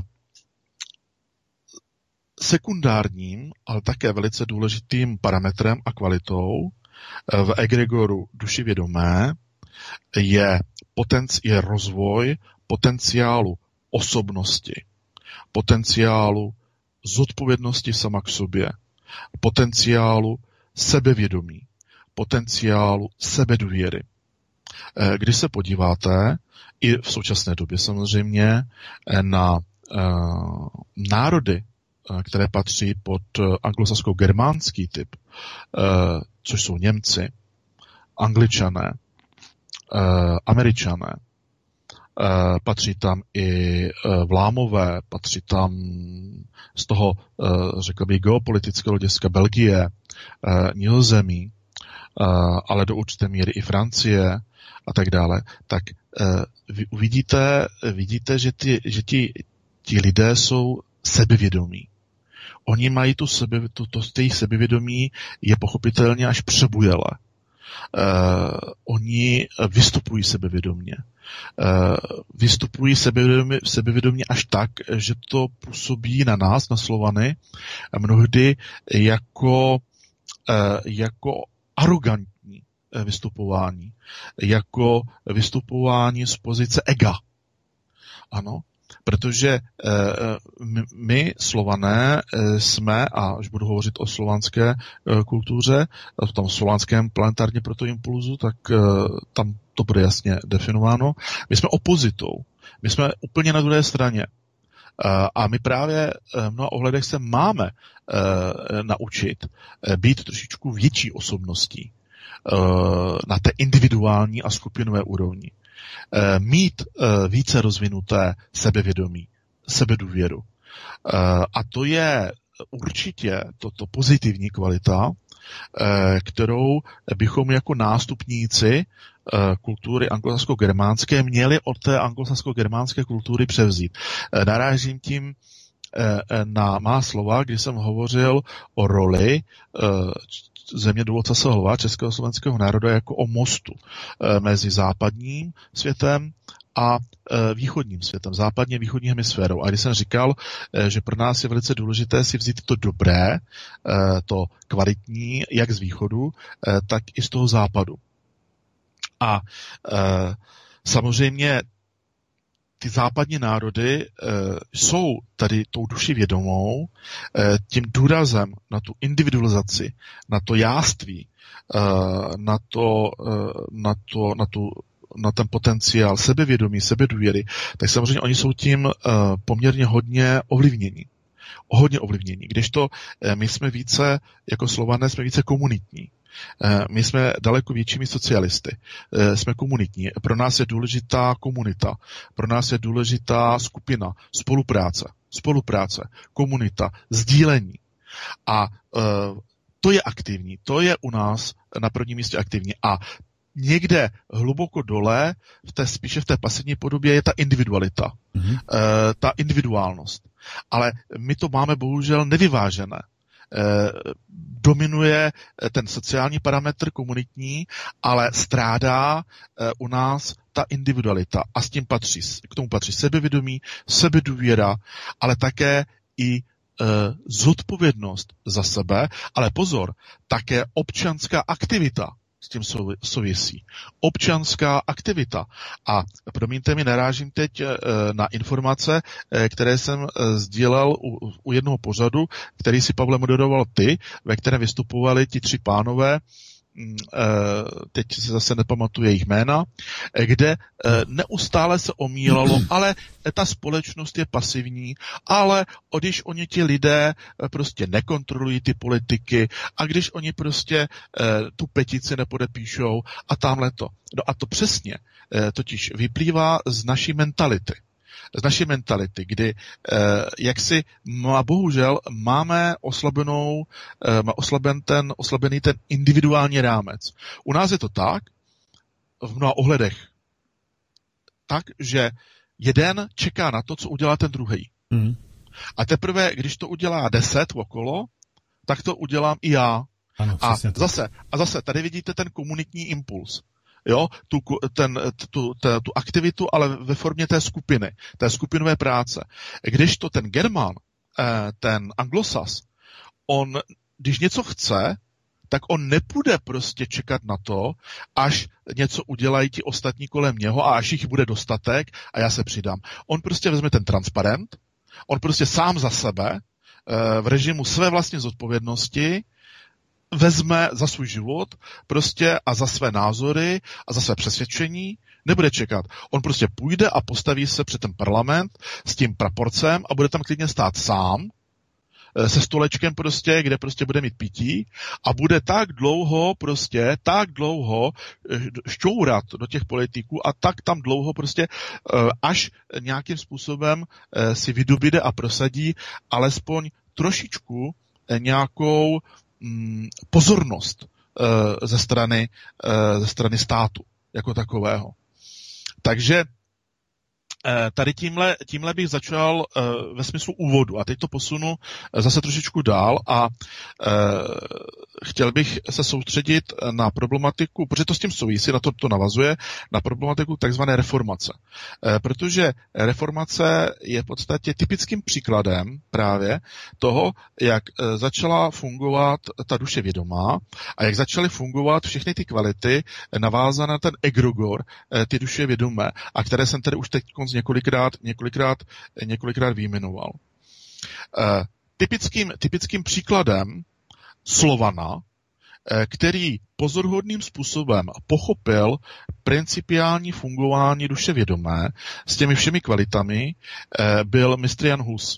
sekundárním, ale také velice důležitým parametrem a kvalitou eh, v egregoru duši vědomé je, potenci- je rozvoj potenciálu osobnosti, potenciálu zodpovědnosti sama k sobě, potenciálu sebevědomí, potenciálu sebedůvěry. Když se podíváte, i v současné době samozřejmě, na uh, národy, které patří pod anglosasko-germánský typ, uh, což jsou Němci, Angličané, uh, Američané, uh, patří tam i uh, Vlámové, patří tam z toho, uh, řekl bych, geopolitického hlediska Belgie, uh, Nizozemí, uh, ale do určité míry i Francie a tak dále, tak uh, vy uvidíte, vidíte, že, ty, že ti, ti lidé jsou sebevědomí. Oni mají tu sebe, to, to, to jejich sebevědomí je pochopitelně až přebujelé. Uh, oni vystupují sebevědomě. Uh, vystupují sebevědomě, sebevědomě až tak, že to působí na nás, na Slovany, mnohdy jako, uh, jako arrogantní vystupování, jako vystupování z pozice ega. Ano, protože my, Slované, jsme, a až budu hovořit o slovanské kultuře, v tom slovanském planetárně protoimpulzu, tak tam to bude jasně definováno. My jsme opozitou. My jsme úplně na druhé straně. A my právě v mnoha ohledech se máme naučit být trošičku větší osobností na té individuální a skupinové úrovni. Mít více rozvinuté sebevědomí, sebedůvěru. A to je určitě toto pozitivní kvalita, kterou bychom jako nástupníci kultury anglosasko-germánské měli od té anglosasko-germánské kultury převzít. Narážím tím na má slova, když jsem hovořil o roli země Důvodce Selhova, českého slovenského národa, jako o mostu mezi západním světem a východním světem, západně východní hemisférou. A když jsem říkal, že pro nás je velice důležité si vzít to dobré, to kvalitní, jak z východu, tak i z toho západu. A samozřejmě ty západní národy e, jsou tady tou duši vědomou, e, tím důrazem na tu individualizaci, na to jáství, e, na, to, e, na, to, na, tu, na ten potenciál sebevědomí, sebedůvěry, tak samozřejmě oni jsou tím e, poměrně hodně ovlivněni. hodně ovlivnění, kdežto my jsme více, jako Slované, jsme více komunitní. My jsme daleko většími socialisty. Jsme komunitní. Pro nás je důležitá komunita. Pro nás je důležitá skupina, spolupráce. Spolupráce, komunita, sdílení. A to je aktivní. To je u nás na prvním místě aktivní. A někde hluboko dole, v té, spíše v té pasivní podobě, je ta individualita. Mm-hmm. Ta individuálnost. Ale my to máme bohužel nevyvážené. Dominuje ten sociální parametr komunitní, ale strádá u nás ta individualita. A s tím patří, k tomu patří sebevědomí, sebedůvěra, ale také i zodpovědnost za sebe, ale pozor, také občanská aktivita s tím souvisí. Občanská aktivita. A promiňte mi, narážím teď na informace, které jsem sdílel u, u jednoho pořadu, který si, Pavle, moderoval ty, ve kterém vystupovali ti tři pánové, teď se zase nepamatuji jejich jména, kde neustále se omílalo, ale ta společnost je pasivní, ale když oni ti lidé prostě nekontrolují ty politiky a když oni prostě tu petici nepodepíšou a tamhle to. No a to přesně totiž vyplývá z naší mentality. Z naší mentality, kdy eh, jaksi má, bohužel máme oslabenou, eh, má oslaben ten, oslabený ten individuální rámec. U nás je to tak, v mnoha ohledech, tak, že jeden čeká na to, co udělá ten druhý. Mm. A teprve, když to udělá deset okolo, tak to udělám i já. Ano, a zase, a zase, tady vidíte ten komunitní impuls. Jo, tu, ten, tu, tu, tu aktivitu, ale ve formě té skupiny, té skupinové práce. Když to ten German, ten Anglosas, on, když něco chce, tak on nepůjde prostě čekat na to, až něco udělají ti ostatní kolem něho a až jich bude dostatek a já se přidám. On prostě vezme ten transparent, on prostě sám za sebe, v režimu své vlastní zodpovědnosti, vezme za svůj život prostě a za své názory a za své přesvědčení, nebude čekat. On prostě půjde a postaví se před ten parlament s tím praporcem a bude tam klidně stát sám, se stolečkem prostě, kde prostě bude mít pití a bude tak dlouho prostě, tak dlouho šťourat do těch politiků a tak tam dlouho prostě, až nějakým způsobem si vydobíde a prosadí alespoň trošičku nějakou pozornost ze strany, ze strany státu jako takového. Takže tady tímhle, tímhle bych začal ve smyslu úvodu a teď to posunu zase trošičku dál a chtěl bych se soustředit na problematiku, protože to s tím souvisí, na to to navazuje, na problematiku takzvané reformace. Protože reformace je v podstatě typickým příkladem právě toho, jak začala fungovat ta duše vědomá a jak začaly fungovat všechny ty kvality navázané na ten egregor, ty duše vědomé, a které jsem tedy už teď několikrát, několikrát, několikrát vyjmenoval. Typickým, typickým příkladem Slovana, který pozoruhodným způsobem pochopil principiální fungování duše vědomé s těmi všemi kvalitami, byl mistr Jan Hus,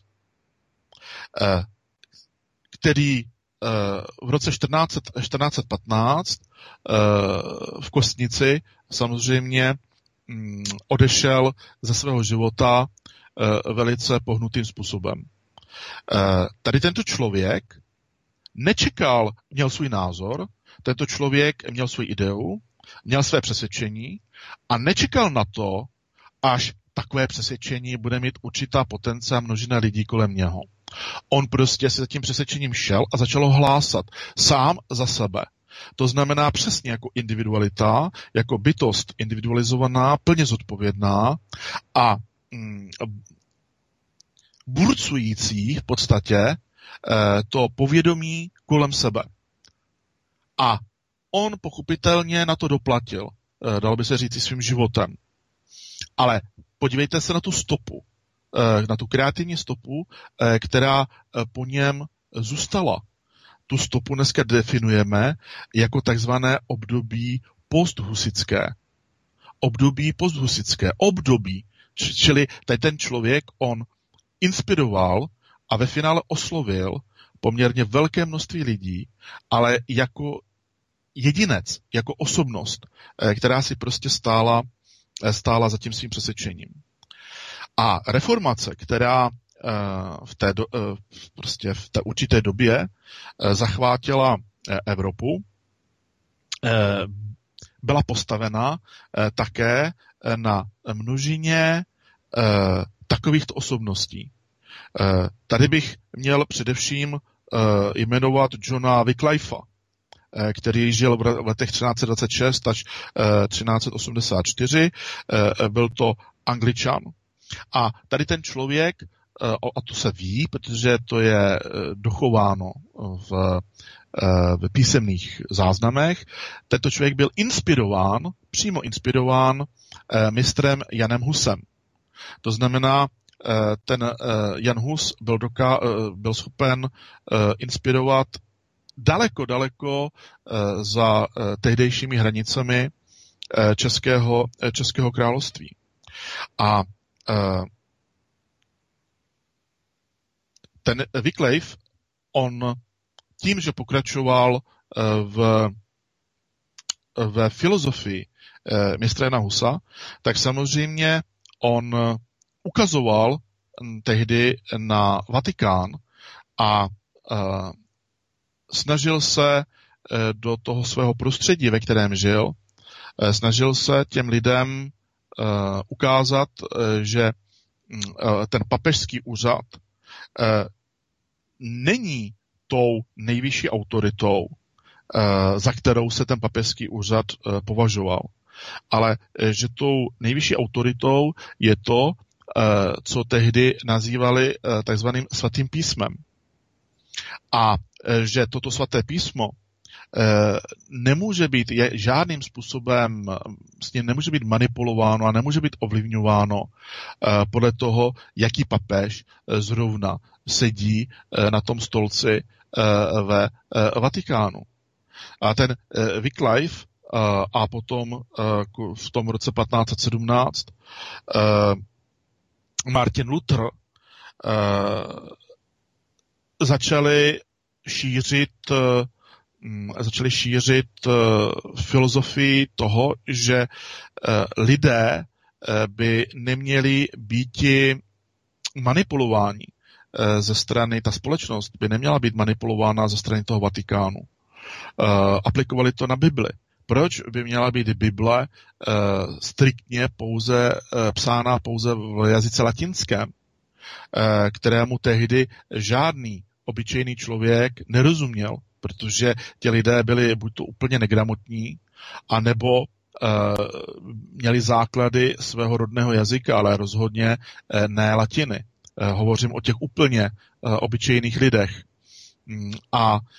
který v roce čtrnáct patnáct v Kostnici samozřejmě odešel ze svého života velice pohnutým způsobem. Tady tento člověk nečekal, měl svůj názor, tento člověk měl svou ideu, měl své přesvědčení a nečekal na to, až takové přesvědčení bude mít určitá potence a množina lidí kolem něho. On prostě si za tím přesvědčením šel a začal ho hlásat sám za sebe. To znamená přesně jako individualita, jako bytost individualizovaná, plně zodpovědná a mm, burcující v podstatě e, to povědomí kolem sebe. A on pochopitelně na to doplatil, e, dalo by se říct i svým životem. Ale podívejte se na tu stopu, e, na tu kreativní stopu, e, která e, po něm zůstala. Tu stopu dneska definujeme jako takzvané období posthusické. Období posthusické. Období. Čili tady ten člověk, on inspiroval a ve finále oslovil poměrně velké množství lidí, ale jako jedinec, jako osobnost, která si prostě stála, stála za tím svým přesvědčením. A reformace, která v té, do, prostě v té určité době zachvátila Evropu, byla postavena také na množině takovýchto osobností. Tady bych měl především jmenovat Johna Wycliffa, který žil v letech třináct dvacet šest až třináct osmdesát čtyři. Byl to Angličan. A tady ten člověk, a to se ví, protože to je dochováno v, v písemných záznamech, tento člověk byl inspirován, přímo inspirován mistrem Janem Husem. To znamená, ten Jan Hus byl, doká, byl schopen inspirovat daleko, daleko za tehdejšími hranicemi Českého, Českého království. A ten Wycliffe, on tím, že pokračoval v, ve filozofii mistra Jana Husa, tak samozřejmě on ukazoval tehdy na Vatikán a snažil se do toho svého prostředí, ve kterém žil, snažil se těm lidem ukázat, že ten papežský úřad není tou nejvyšší autoritou, za kterou se ten papežský úřad považoval, ale že tou nejvyšší autoritou je to, co tehdy nazývali takzvaným svatým písmem. A že toto svaté písmo nemůže být žádným způsobem, s ním nemůže být manipulováno a nemůže být ovlivňováno podle toho, jaký papež zrovna sedí na tom stolci ve Vatikánu. A ten Wycliffe a potom v tom roce patnáct sedmnáct Martin Luther začali šířit začali šířit filozofii toho, že lidé by neměli být manipulováni ze strany, ta společnost by neměla být manipulována ze strany toho Vatikánu. Aplikovali to na Bibli. Proč by měla být Bible striktně pouze psána pouze v jazyce latinském, kterému tehdy žádný obyčejný člověk nerozuměl, protože ti lidé byli buď to úplně negramotní, anebo uh, měli základy svého rodného jazyka, ale rozhodně uh, ne latiny. Uh, hovořím o těch úplně uh, obyčejných lidech. Mm, a uh,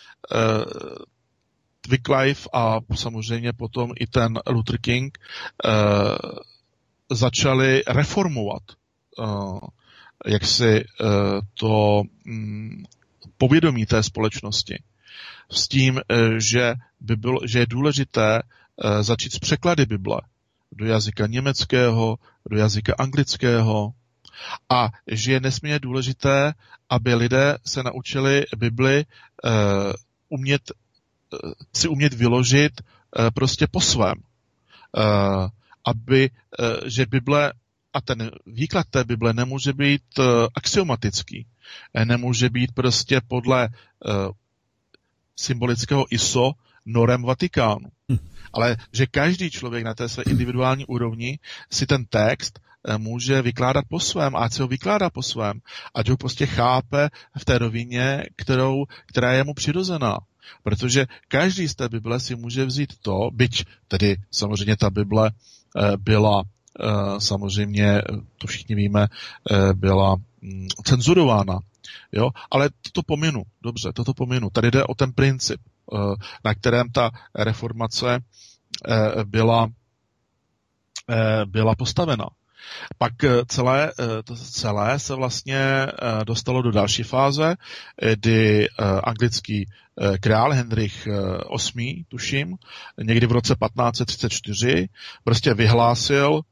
Wycliffe a samozřejmě potom i ten Luther King uh, začali reformovat uh, jaksi uh, to um, povědomí té společnosti. S tím, že, by bylo, že je důležité začít s překlady Bible do jazyka německého, do jazyka anglického a že je nesmírně důležité, aby lidé se naučili Bibli uh, umět, uh, si umět vyložit uh, prostě po svém. Uh, aby, uh, že Bible a ten výklad té Bible nemůže být uh, axiomatický. Nemůže být prostě podle uh, symbolického I S O norem Vatikánu. Hm. Ale že každý člověk na té své individuální úrovni si ten text může vykládat po svém, ať se ho vykládá po svém, ať ho prostě chápe v té rovině, kterou, která je mu přirozená. Protože každý z té Bible si může vzít to, byť tedy samozřejmě ta Bible byla samozřejmě, to všichni víme, byla cenzurována. Jo? Ale toto pominu, dobře, toto pominu. Tady jde o ten princip, na kterém ta reformace byla, byla postavena. Pak celé, to celé se vlastně dostalo do další fáze, kdy anglický král Henrich osmý, tuším, někdy v roce patnáct třicet čtyři prostě vyhlásil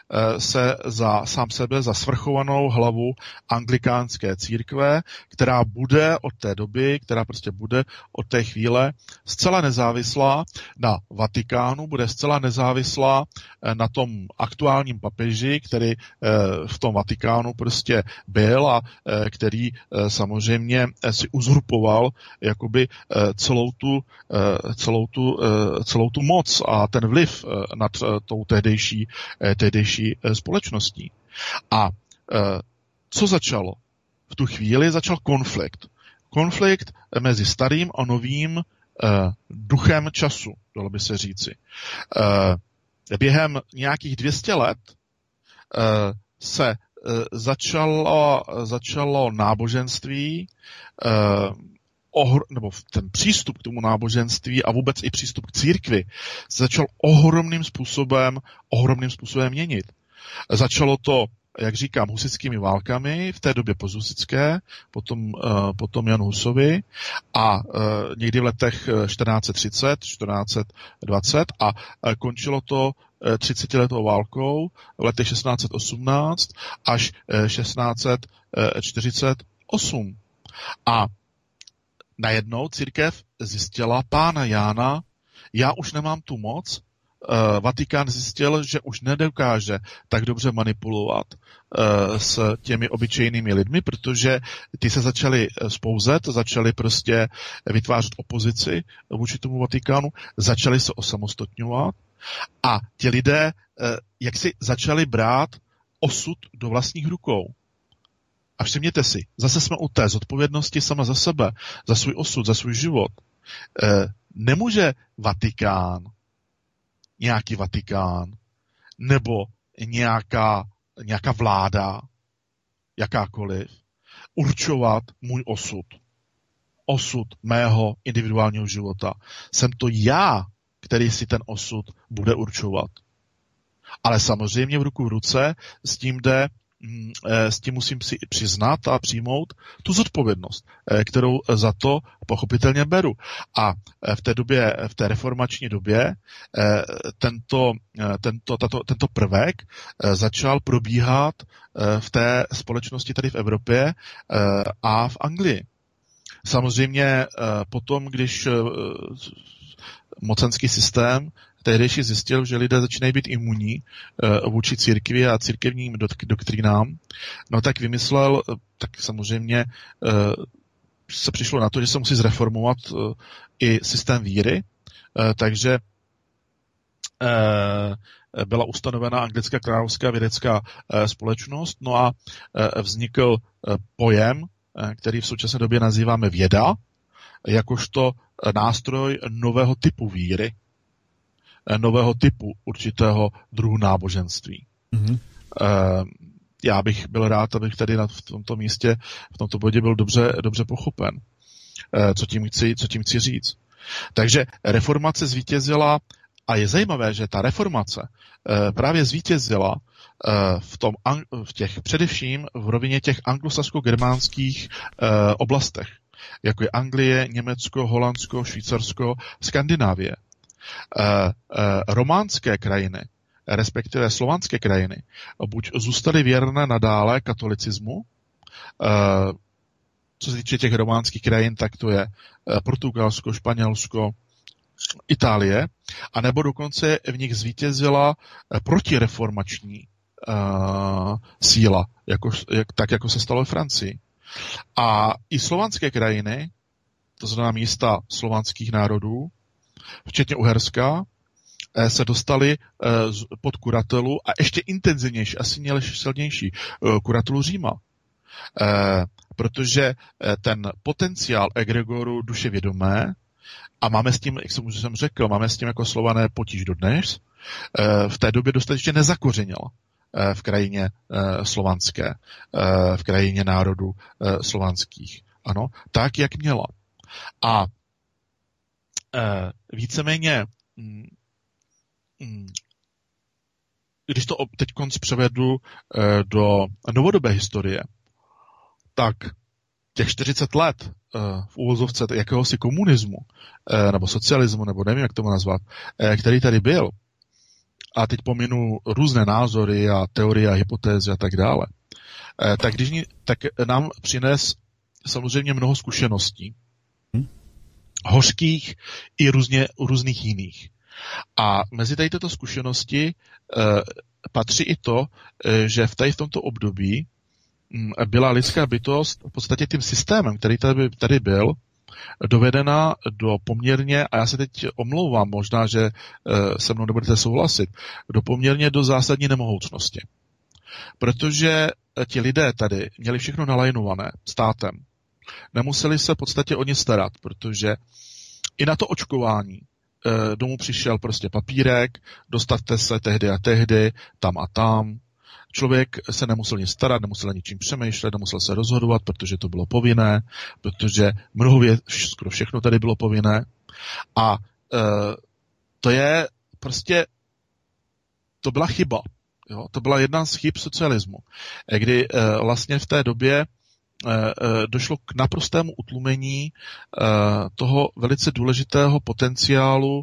se za sám sebe za svrchovanou hlavu anglikánské církve, která bude od té doby, která prostě bude od té chvíle zcela nezávislá na Vatikánu, bude zcela nezávislá na tom aktuálním papeži, který v tom Vatikánu prostě byl a který samozřejmě si uzurpoval jakoby celou tu, celou tu, celou tu moc a ten vliv nad tou tehdejší, tehdejší společností. A co začalo? V tu chvíli začal konflikt. Konflikt mezi starým a novým duchem času, dalo by se říci. Během nějakých dvě stě let se začalo, začalo náboženství, ohr, nebo ten přístup k tomu náboženství a vůbec i přístup k církvi začal ohromným způsobem, ohromným způsobem měnit. Začalo to, jak říkám, husitskými válkami, v té době posthusické, potom, uh, potom Jan Husovi a uh, někdy v letech čtrnáct třicet, čtrnáct dvacet a uh, končilo to uh, třicetiletou válkou v letech šestnáct osmnáct až uh, šestnáct čtyřicet osm. A najednou církev zjistila, pána Jána, já už nemám tu moc, Vatikán zjistil, že už nedokáže tak dobře manipulovat s těmi obyčejnými lidmi, protože ty se začali spouzet, začali prostě vytvářet opozici vůči tomu Vatikánu, začali se osamostatňovat a ti lidé jak si začali brát osud do vlastních rukou. A všimněte si, zase jsme u té zodpovědnosti sama za sebe, za svůj osud, za svůj život. Nemůže Vatikán nějaký Vatikán, nebo nějaká, nějaká vláda, jakákoliv, určovat můj osud. Osud mého individuálního života. Jsem to já, který si ten osud bude určovat. Ale samozřejmě v ruku v ruce s tím jde, s tím musím si přiznat a přijmout tu zodpovědnost, kterou za to pochopitelně beru. A v té době, v té reformační době tento, tento, tato, tento prvek začal probíhat v té společnosti tady v Evropě a v Anglii. Samozřejmě potom, když mocenský systém tehdejší zjistil, že lidé začínají být imunní uh, vůči církvi a církevním doktrínám, no tak vymyslel, tak samozřejmě uh, se přišlo na to, že se musí zreformovat uh, i systém víry, uh, takže uh, byla ustanovena Anglická královská vědecká uh, společnost, no a uh, vznikl uh, pojem, uh, který v současné době nazýváme věda, jakožto uh, nástroj nového typu víry, nového typu určitého druhu náboženství. Mm-hmm. Já bych byl rád, abych tady v tomto místě, v tomto bodě byl dobře, dobře pochopen, co tím chci, co tím chci říct. Takže reformace zvítězila a je zajímavé, že ta reformace právě zvítězila v, tom, v těch, především v rovině těch anglosasko-germánských oblastech, jako je Anglie, Německo, Holandsko, Švýcarsko, Skandinávie. Uh, uh, románské krajiny, respektive slovanské krajiny, buď zůstaly věrné nadále katolicismu, uh, co se týče těch románských krajin, tak to je uh, Portugalsko, Španělsko, Itálie, anebo dokonce v nich zvítězila uh, protireformační uh, síla, jako, jak, tak jako se stalo v Francii. A i slovanské krajiny, to znamená místa slovanských národů, včetně Uherska, se dostali pod kuratelu a ještě intenzivnější, asi měli silnější kuratelu Říma. Protože ten potenciál egregoru duše vědomé, a máme s tím, jak jsem už jsem řekl, máme s tím jako Slované potíž dodnes, v té době dostatečně nezakořenil v krajině slovanské, v krajině národů slovanských. Ano, tak, jak měla. A víceméně, když to teď konc převedu do novodobé historie, tak těch čtyřicet let v úvozovce jakéhosi komunismu, nebo socialismu, nebo nevím, jak tomu nazvat, který tady byl, a teď pominu různé názory a teorie a hypotézy a tak dále, tak, když, tak nám přines samozřejmě mnoho zkušeností. Hořkých i různě, různých jiných. A mezi tady tyto zkušenosti e, patří i to, e, že v, tady v tomto období m, byla lidská bytost v podstatě tím systémem, který tady, tady byl, dovedena do poměrně, a já se teď omlouvám, možná, že e, se mnou nebudete souhlasit, do poměrně do zásadní nemohoucnosti. Protože ti lidé tady měli všechno nalajnované státem. Nemuseli se v podstatě o ně starat, protože i na to očkování e, domů přišel prostě papírek, dostavte se tehdy a tehdy, tam a tam. Člověk se nemusel nic starat, nemusel ničím přemýšlet, nemusel se rozhodovat, protože to bylo povinné, protože mnoho věc, skoro všechno tady bylo povinné. A e, to je prostě, to byla chyba. Jo? To byla jedna z chyb socialismu, kdy e, vlastně v té době došlo k naprostému utlumení toho velice důležitého potenciálu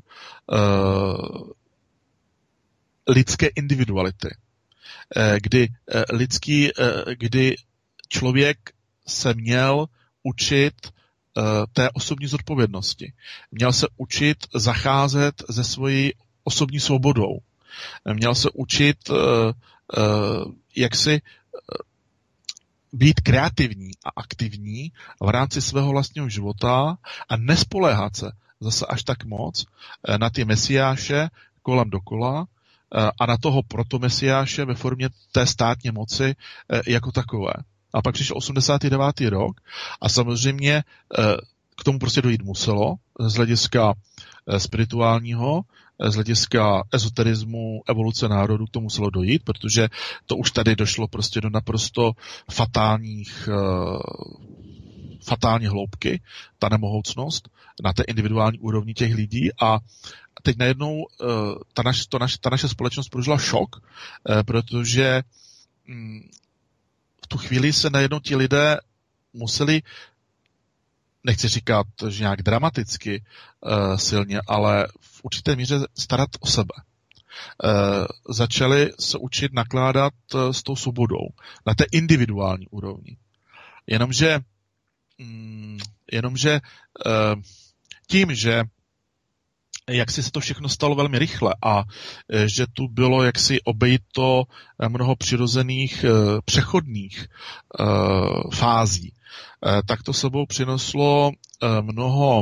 lidské individuality, kdy lidský, kdy člověk se měl učit té osobní zodpovědnosti. Měl se učit zacházet se svojí osobní svobodou. Měl se učit jak si být kreativní a aktivní v rámci svého vlastního života a nespoléhat se zase až tak moc na ty mesiáše kolem dokola a na toho protomesiáše ve formě té státní moci jako takové. A pak přišel osmdesátý devátý rok a samozřejmě k tomu prostě dojít muselo z hlediska spirituálního, z hlediska ezoterismu, evoluce národů k tomu muselo dojít, protože to už tady došlo prostě do naprosto fatálních, fatální hloubky, ta nemohoucnost na té individuální úrovni těch lidí a teď najednou ta, naš, to naš, ta naše společnost prožila šok, protože v tu chvíli se najednou ti lidé museli, nechci říkat, že nějak dramaticky uh, silně, ale v určité míře starat o sebe. Uh, začali se učit nakládat uh, s tou svobodou na té individuální úrovni. Jenomže, mm, jenomže uh, tím, že jak si se to všechno stalo velmi rychle a že tu bylo jaksi obejito mnoho přirozených uh, přechodných uh, fází, tak to sebou přineslo mnoho,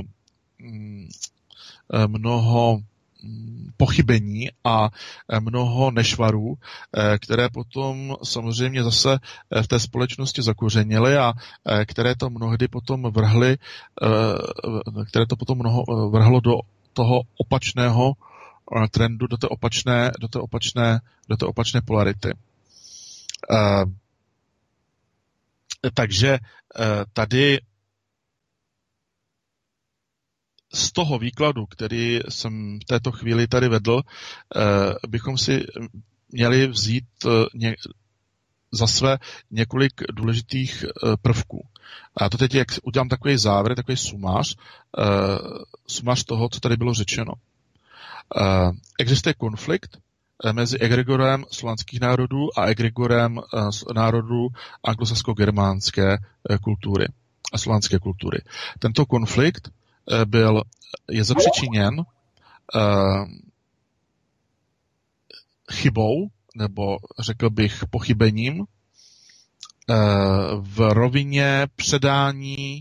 mnoho pochybení a mnoho nešvarů, které potom samozřejmě zase v té společnosti zakořenily a které to mnohdy potom vrhly, které to potom mnoho vrhlo do toho opačného trendu, do té opačné, do té opačné, do té opačné polarity. Takže tady z toho výkladu, který jsem v této chvíli tady vedl, bychom si měli vzít za své několik důležitých prvků. A to teď, jak udělám takový závěr, takový sumář, sumář toho, co tady bylo řečeno. Existuje konflikt mezi egregorem slovanských národů a egregorem národů anglosasko-germánské kultury a slovanské kultury. Tento konflikt byl, je zapříčiněn chybou, nebo řekl bych pochybením v rovině předání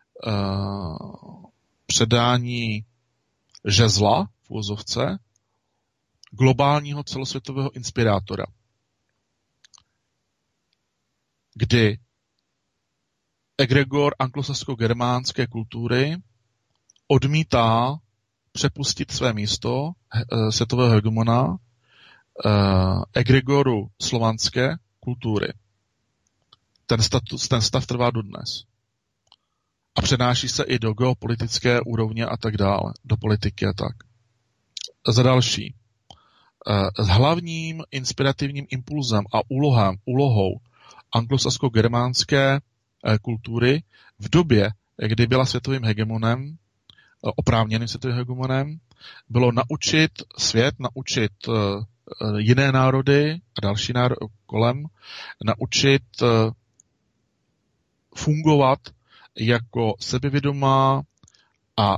předání žezla v uvozovce globálního celosvětového inspirátora, kdy egregor anglosasko-germánské kultury odmítá přepustit své místo světového hegemona egregoru slovanské kultury. Ten, status, ten stav trvá dodnes. A přenáší se i do geopolitické úrovně a tak dále, do politiky a tak. Za další, s hlavním inspirativním impulzem a úlohou, úlohou anglosasko-germánské kultury v době, kdy byla světovým hegemonem, oprávněným světovým hegemonem, bylo naučit svět, naučit jiné národy a další národy kolem naučit fungovat jako sebevědomá a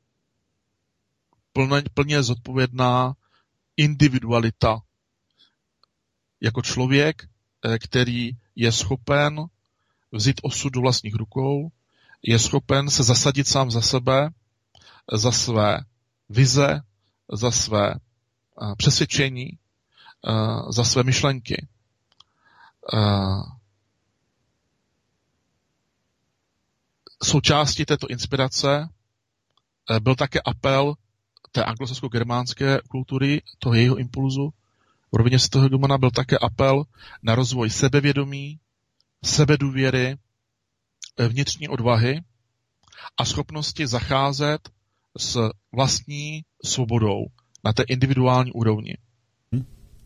plně, plně zodpovědná individualita. Jako člověk, který je schopen vzít osud do vlastních rukou, je schopen se zasadit sám za sebe, za své vize, za své uh, přesvědčení, uh, za své myšlenky. Uh, součástí této inspirace uh, byl také apel té anglosasko-germánské kultury, toho jejího impulzu. V rovině svatého Hegemona byl také apel na rozvoj sebevědomí, sebedůvěry, vnitřní odvahy a schopnosti zacházet s vlastní svobodou na té individuální úrovni. Hm? Uh,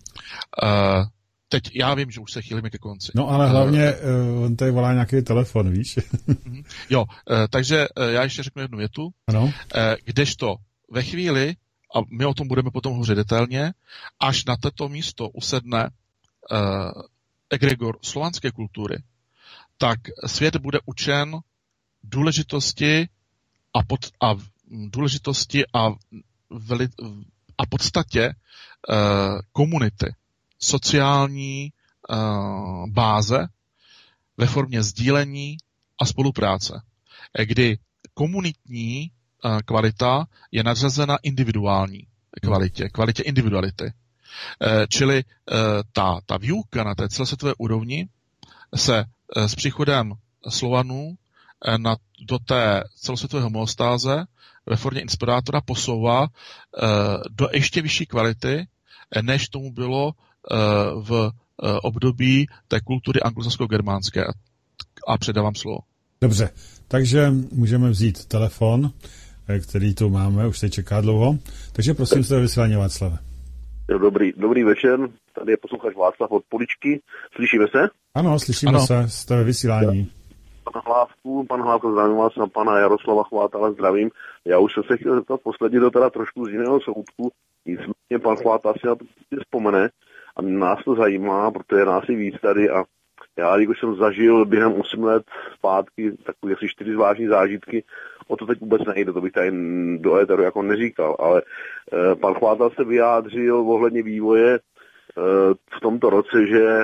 teď já vím, že už se chýlíme ke konci. No ale hlavně uh, on tady volá nějaký telefon, víš? Jo, uh, takže uh, já ještě řeknu jednu větu. Ano. Uh, kdežto ve chvíli, a my o tom budeme potom hovořit detailně, až na toto místo usedne uh, egregor slovanské kultury, tak svět bude učen důležitosti a, pod, a důležitosti a, veli, a podstatě uh, komunity, sociální uh, báze ve formě sdílení a spolupráce, kdy komunitní uh, kvalita je nadřazena individuální kvalitě, kvalitě individuality. Uh, čili uh, ta, ta výuka na té celosvětové úrovni se uh, s příchodem Slovanů na, do té celosvětové homeostáze ve formě inspirátora posouvá uh, do ještě vyšší kvality, než tomu bylo uh, v uh, období té kultury anglosasko-germánské. A předávám slovo. Dobře, takže můžeme vzít telefon, který tu máme, už se čeká dlouho. Takže prosím se vysílání Václave. Dobrý, dobrý večer, tady je posluchač Václav od Poličky. Slyšíme se? Ano, slyšíme ano. se, jste ve vysílání. Pana Hlávku, pan Hlávku, zdravím vás, a pana Jaroslava Chvátala zdravím. Já už jsem se chtěl zeptat posledně to teda trošku z jiného soudku, nicméně pan Chvátal si na to vzpomene a nás to zajímá, protože nás je víc tady a já, když jsem zažil během osm let zpátky takové asi čtyři zvláštní zážitky, o to teď vůbec nejde, to bych tady do éteru jako neříkal, ale e, pan Chvátal se vyjádřil ohledně vývoje e, v tomto roce, že e,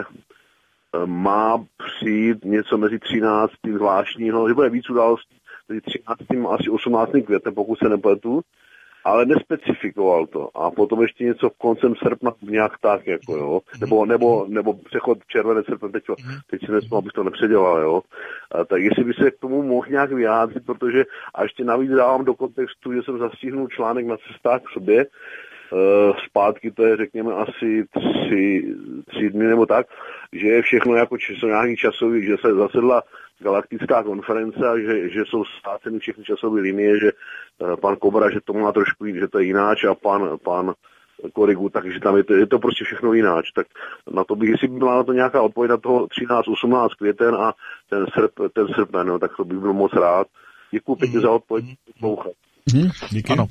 má přijít něco mezi třináctým zvláštního, že bude víc událostí mezi třináctým a asi osmnáctým květnem, pokud se nepletu, ale nespecifikoval to. A potom ještě něco koncem srpna nějak tak, jako jo. Nebo, nebo, nebo přechod červenec srpen, teď, teď si nesmím, abych to nepředělal, jo. A tak jestli by se k tomu mohl nějak vyjádřit, protože a ještě navíc dávám do kontextu, že jsem zastihnul článek na cestách k sobě, Uh, zpátky to je, řekněme, asi tři, tři dny nebo tak, že je všechno jako jsou nějaký časový, že se zasedla galaktická konference a že, že jsou ztráceny všechny časové linie, že uh, pan Kobra, že to má trošku jít, že to je jináč a pan, pan Korigu, takže tam je to, je to prostě všechno jináč. Tak na to bych, jestli by byla na to nějaká odpověď na toho třináct osmnáct květen a ten, srp, ten srpen, no, tak to bych byl moc rád. Děkuji pěkně za odpověď. Mm, díky. Ano.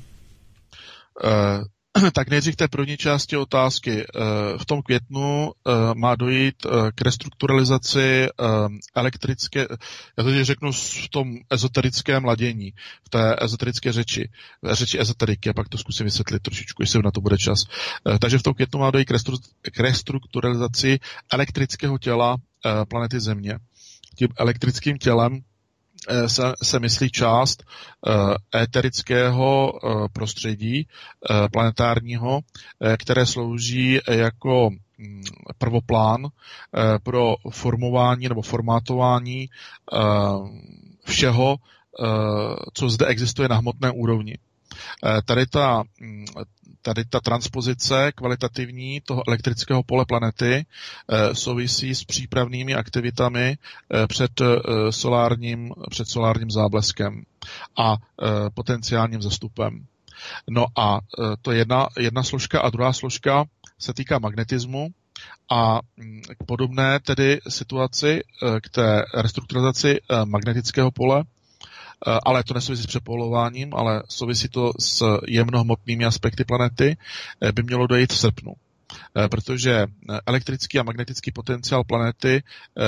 Uh... Tak nejdřív té první části otázky. V tom květnu má dojít k restrukturalizaci elektrické, já to řeknu v tom ezoterickém ladění, v té ezoterické řeči, řeči ezoteriky, a pak to zkusím vysvětlit trošičku, jestli na to bude čas. Takže v tom květnu má dojít k restrukturalizaci elektrického těla planety Země. Tím elektrickým tělem Se, se myslí část uh, éterického uh, prostředí uh, planetárního, uh, které slouží jako um, prvoplán uh, pro formování nebo formátování uh, všeho, uh, co zde existuje na hmotné úrovni. Uh, tady ta um, Tady ta transpozice kvalitativní toho elektrického pole planety e, souvisí s přípravnými aktivitami e, před, e, solárním, před solárním zábleskem a e, potenciálním zastupem. No a e, to je jedna, jedna složka a druhá složka se týká magnetismu a m, k podobné tedy situaci, e, k té restrukturalizaci e, magnetického pole, ale to nesouvisí s přepolováním, ale souvisí to s jemnohmotnými aspekty planety, by mělo dojít v srpnu. protože elektrický a magnetický potenciál planety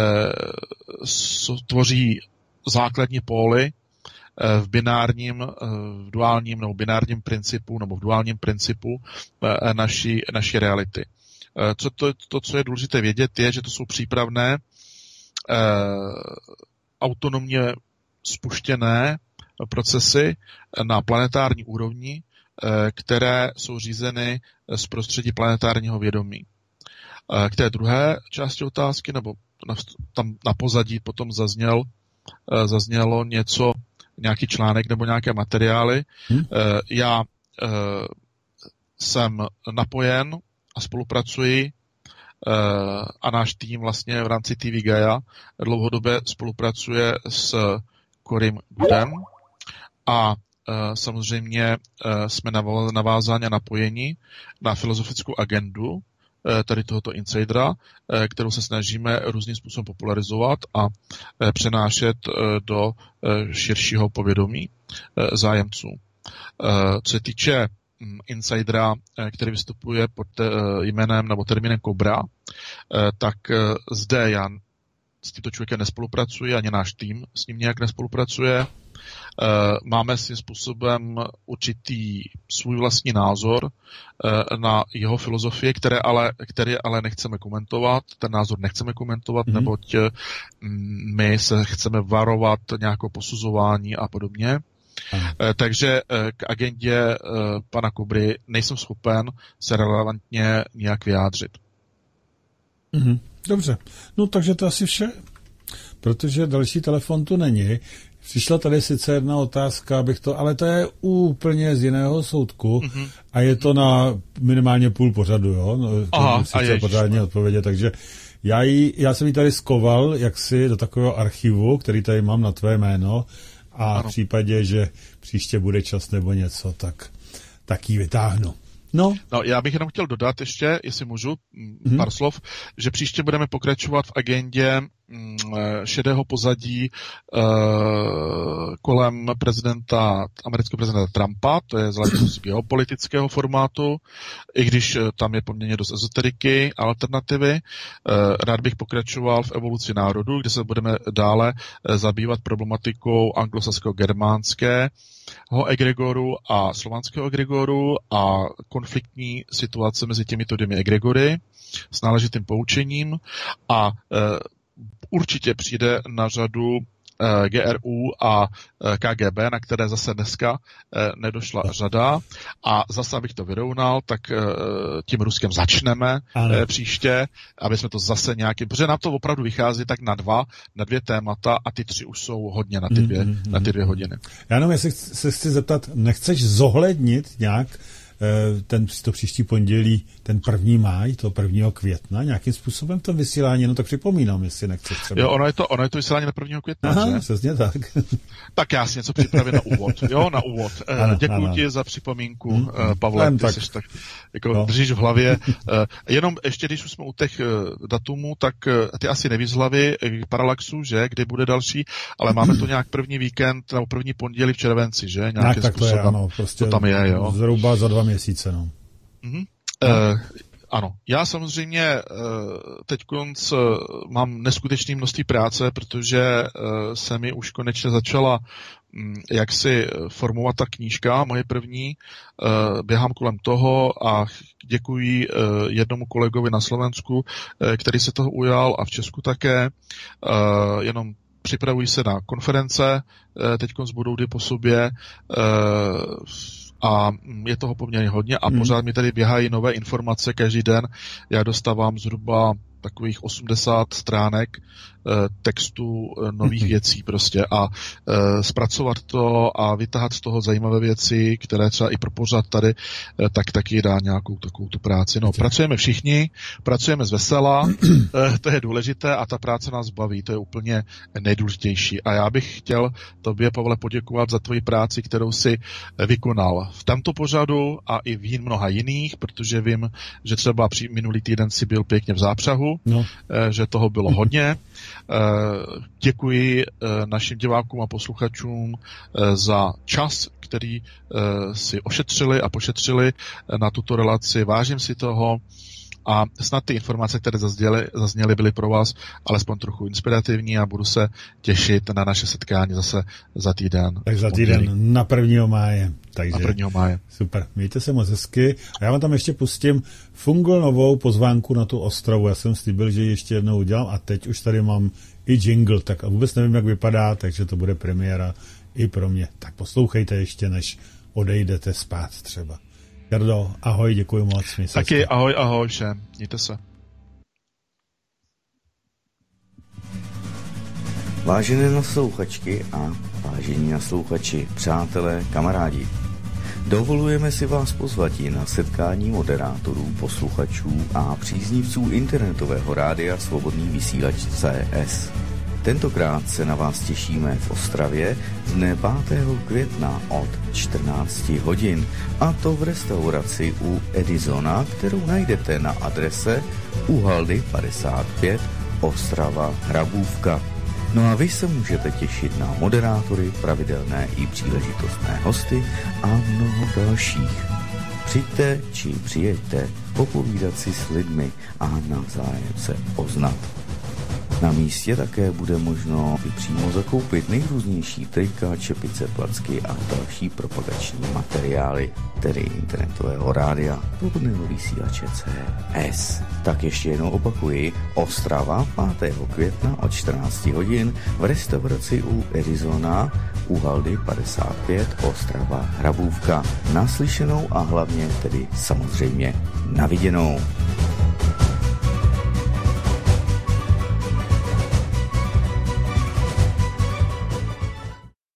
tvoří základní póly v binárním, v duálním nebo binárním principu nebo v duálním principu naší, naší reality. Co to, to, co je důležité vědět, je, že to jsou přípravné autonomně spuštěné procesy na planetární úrovni, které jsou řízeny z prostředí planetárního vědomí. K té druhé části otázky, nebo na, tam na pozadí potom zazněl, zaznělo něco, nějaký článek nebo nějaké materiály. Hmm. Já jsem napojen a spolupracuji a náš tým vlastně v rámci T V Gaia dlouhodobě spolupracuje s Corim Goodem a samozřejmě jsme navázáni a napojeni na filozofickou agendu tady tohoto insidera, kterou se snažíme různým způsobem popularizovat a přenášet do širšího povědomí zájemců. Co se týče insidera, který vystupuje pod jménem nebo termínem Cobra, tak zde já s tímto člověkem nespolupracuji, ani náš tým s ním nějak nespolupracuje. Máme svým způsobem určitý svůj vlastní názor na jeho filozofii, které ale, které ale nechceme komentovat. Ten názor nechceme komentovat, mm-hmm. neboť my se chceme varovat nějakého posuzování a podobně. Aha. Takže k agendě pana Cobry nejsem schopen se relevantně nějak vyjádřit. Mhm, dobře. No takže to asi vše, protože další telefon tu není. Přišla tady sice jedna otázka, abych to, ale to je úplně z jiného soudku mm-hmm. a je to na minimálně půl pořadu, jo? No, Aha, to musíte pořádně odpovědět, takže já, jí, já jsem ji tady skoval jaksi do takového archivu, který tady mám na tvé jméno a ano. V případě, že příště bude čas nebo něco, tak, tak ji vytáhnu. No. no, já bych jenom chtěl dodat ještě, jestli můžu, mm-hmm. pár slov, že příště budeme pokračovat v agendě mm, šedého pozadí uh, kolem prezidenta, amerického prezidenta Trumpa, to je z hlediska geopolitického formátu, i když tam je poměrně dost ezoteriky a alternativy. Uh, rád bych pokračoval v evoluci národů, kde se budeme dále uh, zabývat problematikou anglosasko-germánské egregoru a slovanského egregoru a konfliktní situace mezi těmito dvěmi egregory s náležitým poučením a e, určitě přijde na řadu e, G R U a e, K G B, na které zase dneska e, nedošla řada a zase, abych to vyrovnal, tak e, tím Ruskem začneme e, příště, aby jsme to zase nějakým, protože nám to opravdu vychází tak na dva, na dvě témata a ty tři už jsou hodně na ty dvě, mm-hmm. na ty dvě hodiny. Já jenom, jestli se chci zeptat, nechceš zohlednit nějak ten to příští pondělí, ten první máj, to prvního května, nějakým způsobem to vysílání, no tak připomínám, jestli nechceš třeba. Jo, ono je to, ono je to vysílání na prvního května, Aha, že? přesně tak. Tak já si něco připravím na úvod, jo, na úvod. Ano, Děkuji ano. ti za připomínku, hmm, Pavle, ty tak. Jsi tak, jako no. držíš v hlavě. Jenom ještě, když už jsme u těch datumů, tak ty asi nevíš z hlavy Parallaxu, že, kdy bude další, ale máme to nějak první víkend, nebo první pondělí v červenci, že? Tak, tak to je, ano, prostě to tam je, jo. Zhruba za dva měsíce, no. Mm-hmm. Uh, ano, já samozřejmě uh, teď konc uh, mám neskutečné množství práce, protože uh, se mi už konečně začala um, jaksi formovat ta knížka, moje první. Uh, běhám kolem toho a děkuji uh, jednomu kolegovi na Slovensku, uh, který se toho ujal a v Česku také. Uh, jenom připravují se na konference, uh, teď konc budou kdy po sobě, uh, a je toho poměrně hodně a hmm. pořád mi tady běhají nové informace každý den. Já dostávám zhruba takových osmdesát stránek e, textu e, nových hmm. věcí prostě a e, zpracovat to a vytahat z toho zajímavé věci, které třeba i pro pořad tady, e, tak taky dá nějakou takovou tu práci. No, pracujeme všichni, pracujeme z vesela, e, to je důležité a ta práce nás baví, to je úplně nejdůležitější. A já bych chtěl tobě, Pavle, poděkovat za tvoji práci, kterou si vykonal v tomto pořadu a i v mnoha jiných, protože vím, že třeba při minulý týden si byl pěkně v zápřahu, no. že toho bylo hodně. Děkuji našim divákům a posluchačům za čas, který si ošetřili a pošetřili na tuto relaci. Vážím si toho a snad ty informace, které zazněly, zazněly byly pro vás alespoň trochu inspirativní a budu se těšit na naše setkání zase za týden. Tak za týden na prvního máje. Takže na prvního máje. Super, mějte se moc hezky. A já vám tam ještě pustím Fungl novou pozvánku na tu Ostravu. Já jsem slíbil, že ji ještě jednou udělám a teď už tady mám i jingle, tak a vůbec nevím, jak vypadá, takže to bude premiéra i pro mě. Tak poslouchejte ještě, než odejdete spát třeba. Jardo, ahoj, děkuji moc. Taky ahoj, ahoj všem. Mějte se. Vážené naslouchačky a vážení naslouchači, přátelé, kamarádi, dovolujeme si vás pozvati na setkání moderátorů, posluchačů a příznivců internetového rádia Svobodný vysílač C S. Tentokrát se na vás těšíme v Ostravě dne pátého května od čtrnácti hodin, a to v restauraci u Edisona, kterou najdete na adrese U Haldy padesát pět Ostrava Hrabůvka. No a vy se můžete těšit na moderátory, pravidelné i příležitostné hosty a mnoho dalších. Přijďte či přijeďte popovídat si s lidmi a navzájem se poznat. Na místě také bude možno i přímo zakoupit nejrůznější trika, čepice, placky a další propagační materiály, tedy internetového rádia Svobodného vysílače C S. Tak ještě jednou opakuji, Ostrava pátého května od čtrnácti hodin v restauraci u Edisona U Haldy padesát pět Ostrava Hrabůvka. Naslyšenou a hlavně tedy samozřejmě na viděnou.